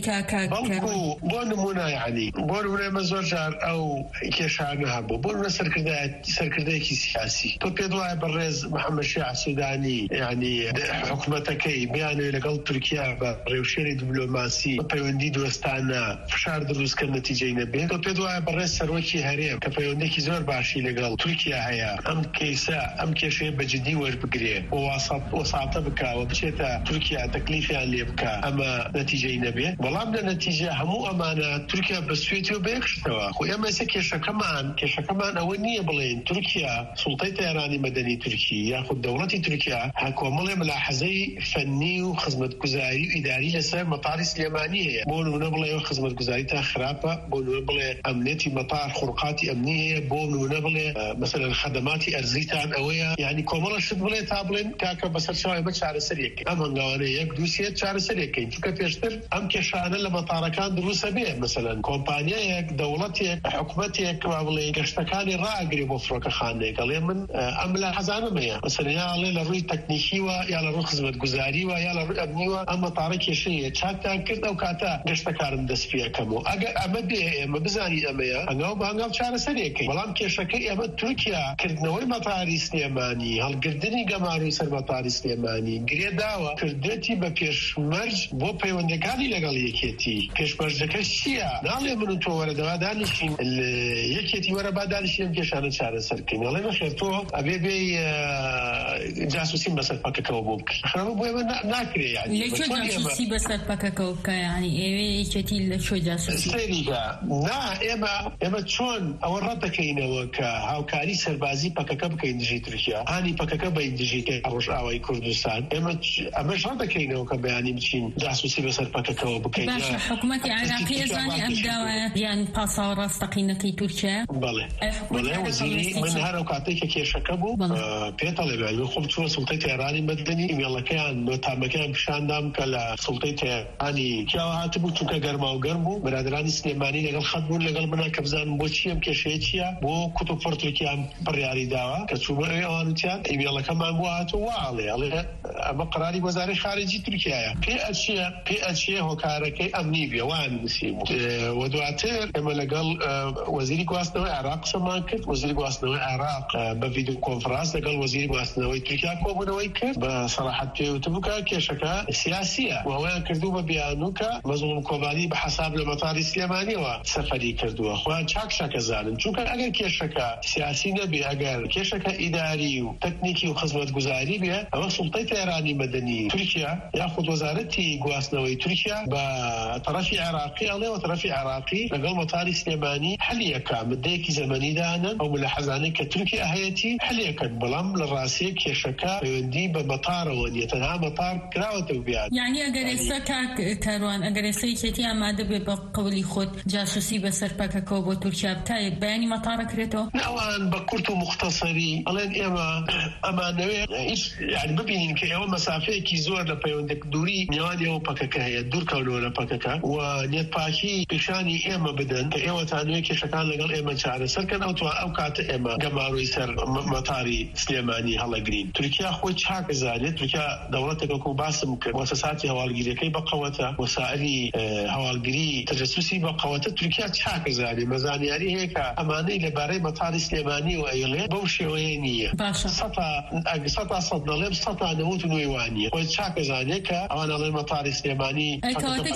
بۆ نمونە یعنی بۆ نمونە ئێمە زۆر جار ئەو کێشانە هەبوو بۆ نمونە سەرکردەیەکی سیاسی تۆ پێت وایە بەڕێز محەممەد شیع سوودانی یعنی حکومەتەکەی بیانوێ لەگەڵ تورکیا بە ڕێوشێری دیپلۆماسی بە پەیوەندی دۆستانە فشار دروستکرد نەتیجەی نەبێت تۆ پێت وایە بەڕێز سەرۆکی هەرێم کە پەیوەندێکی زۆر باشی لەگەڵ تورکیا هەیە ئەم کەیسە ئەم کێشەیە بەجددی وەربگرێ وەساتە بکاوە بچێتە تورکیا تەکلیفیان لێ بکە ئەمە نەتیجەی نەبێت بەڵام لە نەتیجە هەموو ئەمانە تورکیا بەسوێتی و بەیەکشتەوە خۆ ئێمە ئێستا کێشەکەمان ئەوە نییە بڵێن تورکیا سوڵتەی تەیرانی مەدەنی تورکی یاخود دەوڵەتی تورکیا کۆمەڵێ ملاحەزەی فەنی و خزمەتگوزاری و ئیداری لەسەر مەتاری سلێمانی هەیە بۆ نمونە بڵێ خزمەتگوزاری تا خراپە بۆ نمونە بڵێ ئەمنێتی مەتار خوڕقاتی ئەمنی هەیە بۆ نمونە بڵێ مەسەلەن خەدەماتی ئەرزیتان ئەوەیە یعنی کۆمەڵە شت بڵێ تا بڵێن کاکە بەسەر چاوی بە چارەسەرێک ئەم هەنگاوانەیە یەک دووسێت چارەسەرێکین چونکە پێشتر ئەم کێشانە لە مەتارەکان دروستە بێ مثلا کۆمپانیایەک دەوڵەتێک حکوومەتێک بڵێ گەشتەکانی ڕاگری بۆ فڕۆکەخانەیەک ئەڵێ من ئەم لە حەزانمەیە مثلا یاڵێ لە ڕووی تەکنیکیوە یا لە ڕووی خزمەتگوزاریوە یا لە ڕووی ئەمنیوە ئەم مەتارە کێشەیە چاکتان کرد ئەو کاتە گەشتەکارم دەست پێەکەمەوە ئەگەر ئەمە بێ ئێمە بزانی ئەمەیە هەنگاو بە هەنگاو چارەسەرێکەکەی بەڵام کێشەکەی ئێمە تورکیا کردنەوەی مەتاری سلێمانی هەڵگرتنی گەماروی سەر مەتاری سلێمانی گرێ داوە کردێتی بە پێشمەرج بۆ پەیوەندەکانی لەگەڵ یەکێتی پێشمەرجەکە چییە ناڵێ من و تۆ وەرەدەوا دانیشین یەکێتی وەرە با دانیشین کێشانە چارەسەرکەین ئەڵێ نەخێر تۆ ئەبێ بێ جاسوسیم بەسەر پەکەکەەوە بۆ بکەی خەڵە بۆ ئێمە ناکرێ یعنی لەکوێ جاسوسی بەسەر پەکەکەەوە بکە یعنی ئێوێ یەکێتی لەکوێ جاسوسی نا ئێمە چۆن ئەوە ڕەتەکەینەوە کە هاوکاری سەربازی پەکەکە بکەین دژی تورکیا هانی پەکەکە بە دژیکەی ڕۆژئاوای کوردستان ئەمەش ڕەتەکەینەوە کە بەیانی بچین جاسوسی بەسەر پەکەکەەوە بکەین باشە حکوومەتی عێراقی ئێزانی ئەم داوایە یان پاساوە ڕاستەقینەکەی تورکیا بەڵێ وەزیری من هەر ئەو کاتێک کە کێشەکە بوو پێتەڵێ بێ خۆم چووە سوڵتەی تێرانی مەدەنی ئیمێڵەکەیان نۆتامەکەیان پیشاندام کە لە سوڵتەی تێرانی پیاوە هاتبوو چونکە گەرما و گەرم بوو برادرانی سلێمانی لەگەڵ خەت بوون لەگەڵ منا کە بزانم بۆچی ئەم کێشەیە چییە بۆ کوت و پڕ تورکیان بڕیاری داوە کە چوومە ئەوان وتیان ئیمێڵەکەمان بۆ هاتووە ئەڵێ ئەمە قەراری وەزارەی خارجی تورکیایە پێ ئەچیە هۆکارەکەی ئەمنی بێ وان نووسیم و دواتر ئێمە لەگەڵ وەزیری گواستنەوەی عێراق قسەمان کرد وەزیری گواستنەوەی عێراق بە ڤیدیۆ کۆنفرانس لەگەڵ وەزیری گواستنەوەی تورکیا کۆبوونەوەی کرد بە سەراحەت پێوتبوو کە کێشەکە سیاسیە و ئەویان کردوو بە بیانوو کە مەزلوم کۆبانی بە حەساب لە مەتاری سلێمانیەوە سەفەری کردووە خۆیان چاکشەکە زانن چونکە ئەگەر کێشەکە سیاسی نەبێ ئەگەر کێشەکە ئیداری و تەکنیکی و خزمەتگوزاری بێ ئەوە سوڵتەی تێرانی مەدەنی تورکیا یاخود وەزارەتی گواستنەوەی تورکیا بە تەرەفی عێراقی ئەڵێ و تەرەفی عێراقی لەگەڵ مەتاری سلێمانی حەلیەکە مدەیەکی زەمەنیدانن ئەو لە حەزانەی کە تورکیا هەیەتی حەلیەکەن بەڵام لە ڕاستیە کێشەکە پەیوەندی بە مەتارەوە نیە تەنها مەتار کراوەتە بیان یعنی ئەگەر ئێستا کاروان ئەگەر ئێستا یەکێتی ئامادە بێ بە قەولی خۆت جاسوسی بەسەر پەکەکەەوە بۆ تورکیا بتایە بەیانی مەتارە کرێتەوە ناوان بە کورت و مختصری ئەڵێن ئێمە ئەمانەوێ یعنی ببینین کە ئێوە مەسافەیەکی زۆر لە پەیوەندێک دووری نێوان ئێوە پەکەکە هەیە دوورکەونەوە لە پەکەکە و نێتپاکی پیشانی ئێمە بدەن کە ئێوەتانوێ کێشەکان لەگەڵ ئێمە چارەسەرکەن ئەو کاتە ئێمە گەماڕۆی سەر مەتاری سلێمانی هەڵەگرین تورکیا خۆی چاکە زانێت تورکیا دەوڵەتێک و باسم کرد مؤسساتی هەواڵگیریەکەی بەقەوەتە وەسائلی هەواڵگیری تەجەسوسی بەقەوەتە تورکیا چاکە زانێت مەزانیاری هەیە کە ئەمانەی لەبارەی مەتاری سلێمانی و ئەیڵێ بەو شێوەیە نییە سەد دەڵێم 199 وانیە خۆی چاکە زانێت کە ئەوان ئەڵێن مەتاری سلێمانی کەواتە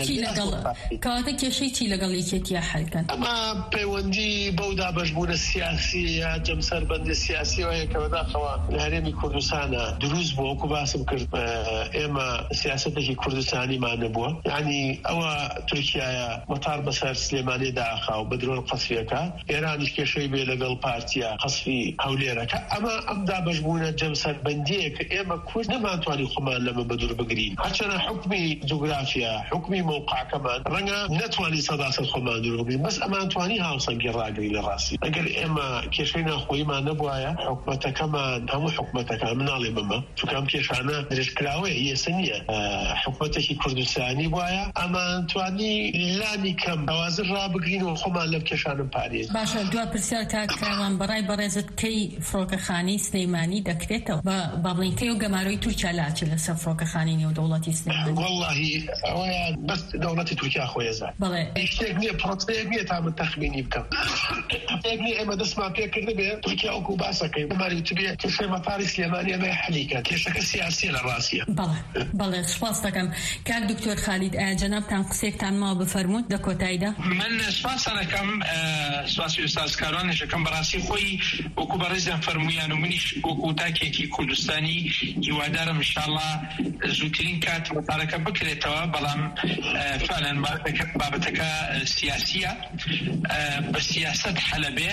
کێشەی چی لەگەڵ یەکێتیە حەلکەن ئەمە پەیوەندی بەو دابەشبوونە سیاسی یا جەمسەربەندی سیاسیەوەیە کە بەداخەوە لە هەرێمی کوردستانە دروست بووە وەکو باسم کرد ئێمە سیاسەتێکی کوردستانیمان نەبووە یعنی ئەوە تورکیایە مەتار بەسەر سلێمانی داخاو بە درۆن قەسفیەکە ئێرانیش کێشەی بێ لەگەڵ پارتیا قەسفی هەولێرەکە ئەمە ئەم دابەشبوونە جەمسەربەندیە کە ئێمە کورد نەمانتوانی خۆمان لەمە بەدوور بگرین هەرچەنە حکمی جوگرافیا حکمی موقعەکەمان ڕەنگە نەتوانی سەداسەد خۆمان دوور بگرین بەس ئەمانتوانی هاوسەنگی ڕاگری لە ڕاستی ئەگەر ئێمە کێشەی ناخۆییمان نەبوایە حکومەتەکەمان هەموو حکومەتەکان مناڵێ بمە چونکە ئەم کێشانە درێژکراوەیە ئێستا نییە حکومەتێکی کوردستانی وایە ئەمانتوانی لانی کەم ئەوازر ڕابگرین و خۆمان لەم کێشانم پارێز باشە دوا پرسیار کاکراوان بەڕای بەڕێزت کەی فڕۆکەخانەی سلەیمانی دەکرێتەوە بە بڵینکەی و گەماروی تورکیا لاچێت لەسەر فڕۆکەخانەی نێودەوڵەتی سلەیمانی وەڵڵاهی ئەوەیە بەس دەوڵەتی تورکیا خۆی زان بەڵێ شتێک نییە پرۆسەیەک نییە تا من تەخمینی بکەم شتێک نییە ئێمە دەستمان پێکرد بێ تورکیا وەکو باسەکەی بماری تبێ کێشەی مەتاری سلێمانی ئەمە حەلیکە کێشەکە سیاسیە لە ڕاستیە بەڵێ سپاس دەکەم کاک دکتۆر خالید ئایا جەنابتان قسێکتان ماوە بفەرمووت لە کۆتاییدا من سپاسان دەکەم سپاسی ئوستاز کاروانیش دەکەم بەڕاستی خۆی وەکو بەڕێزیان فەرموویان و منیش وەکو تاکێکی کوردستانی هیوادارم ئینشاءڵڵا زووترین کات مەتارەکە بکرێتەوە بەڵام فعلا بابەتەکە سیاسیە بە سیاست حەلە بێ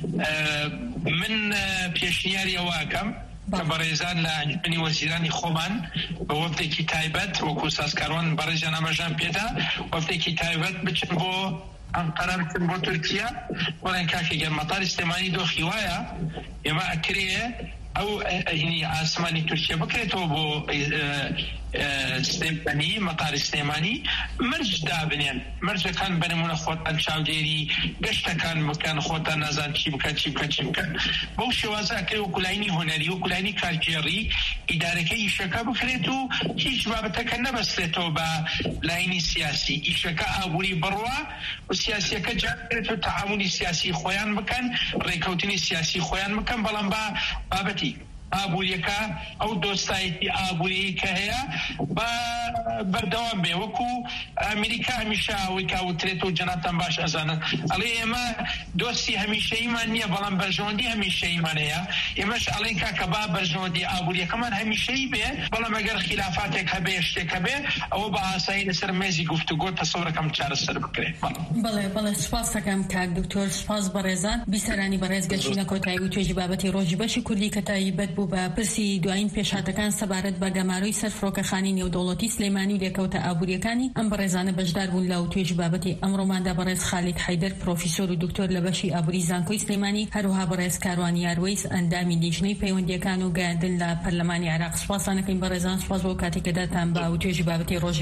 من پێشنیاری ئەوەکەم کە بەڕێزان لە ئەنجومەنی وەزیرانی خۆمان بە وەفتێکی تایبەت وەکو ئوستاز کاروان بەڕێزیان ئەمەژان پێدا وەفتێکی تایبەت بچن بۆ ئەنقەرە بچن بۆ تورکیا وەڵێن کاکێگەر مەتاری سلێمانی دۆخی وایە ئێمە ئەکرێ ئەو ئاسمانی تورکیا بکرێتەوە بۆ سليماني مطار سليماني مرج دابنين مرج كان بنمون خوتان شاوديري قشتا كان مكان خوتان نازان چیبکە بەو شێوازە کرێ و کولینی هۆنەری و کولینی کارگێڕی ئیدارەکەی ئیشەکە بکرێت و هیچ بابەتەکە نەبەستێتەوە بە لاینی سیاسی ئیشەکە ئابووری بڕوا و سیاسیەکە جاکرێت و تعاملی سیاسی خۆیان بکەن ڕێکەوتنی سیاسی خۆیان بکەن بەڵام با بابەتی ئابووریەکە ئەو دۆستایەتی ئابووری کە هەیە بە بەردەوام بێ وەکو ئەمریکا هەمیشە ئەوەی کاوترێت و جەناتان باش ئەزانن ئەڵێ ئێمە دۆستی هەمیشەییمان نییە بەڵام بەرژەوەندی هەمیشەییمان هەیە ئێمەش ئەڵێن کاکە با بەرژەوەندی ئابووریەکەمان هەمیشەیی بێ بەڵام ئەگەر خلافاتێک هەبێ شتێک هەبێ ئەوە بە ئاسایی لەسەر مێزی گفتوگۆ تەسەورەکەم چارەسەر بکرێت. بەڵێ سوپاس دەکەم کاک دکتۆر سوپاس بەڕێزان بیسەرانی بەڕێز گەشتینە کۆتایی و توێژی بابەتی ڕۆژی بەشی کوردی کە تایبەت بوو بە پرسی دوایین پێشاتەکان سەبارەت بە گەماروی سەر فڕۆکەخانەی نێودەوڵەتی سلەیمانی و لێکەوتە ئابووریەکانی ئەم بەڕێزانە بەشدار بوون لە توێژی بابەتی ئەمڕۆماندا بەڕێز خالید حەیدەر پرۆفیسۆر و دکتۆر لە بەشی ئابووری زانکۆی سلەیمانی هەروەها بەڕێز کاروان یاروەیس ئەندامی لیژنەی پەیوەندیەکان و گەیاندن لە پەرلەمانی عێراق. سوپاسانەکەین بەڕێزان، سوپاس بۆ کاتێککە داتان بە توێژی بابەتی ڕۆژی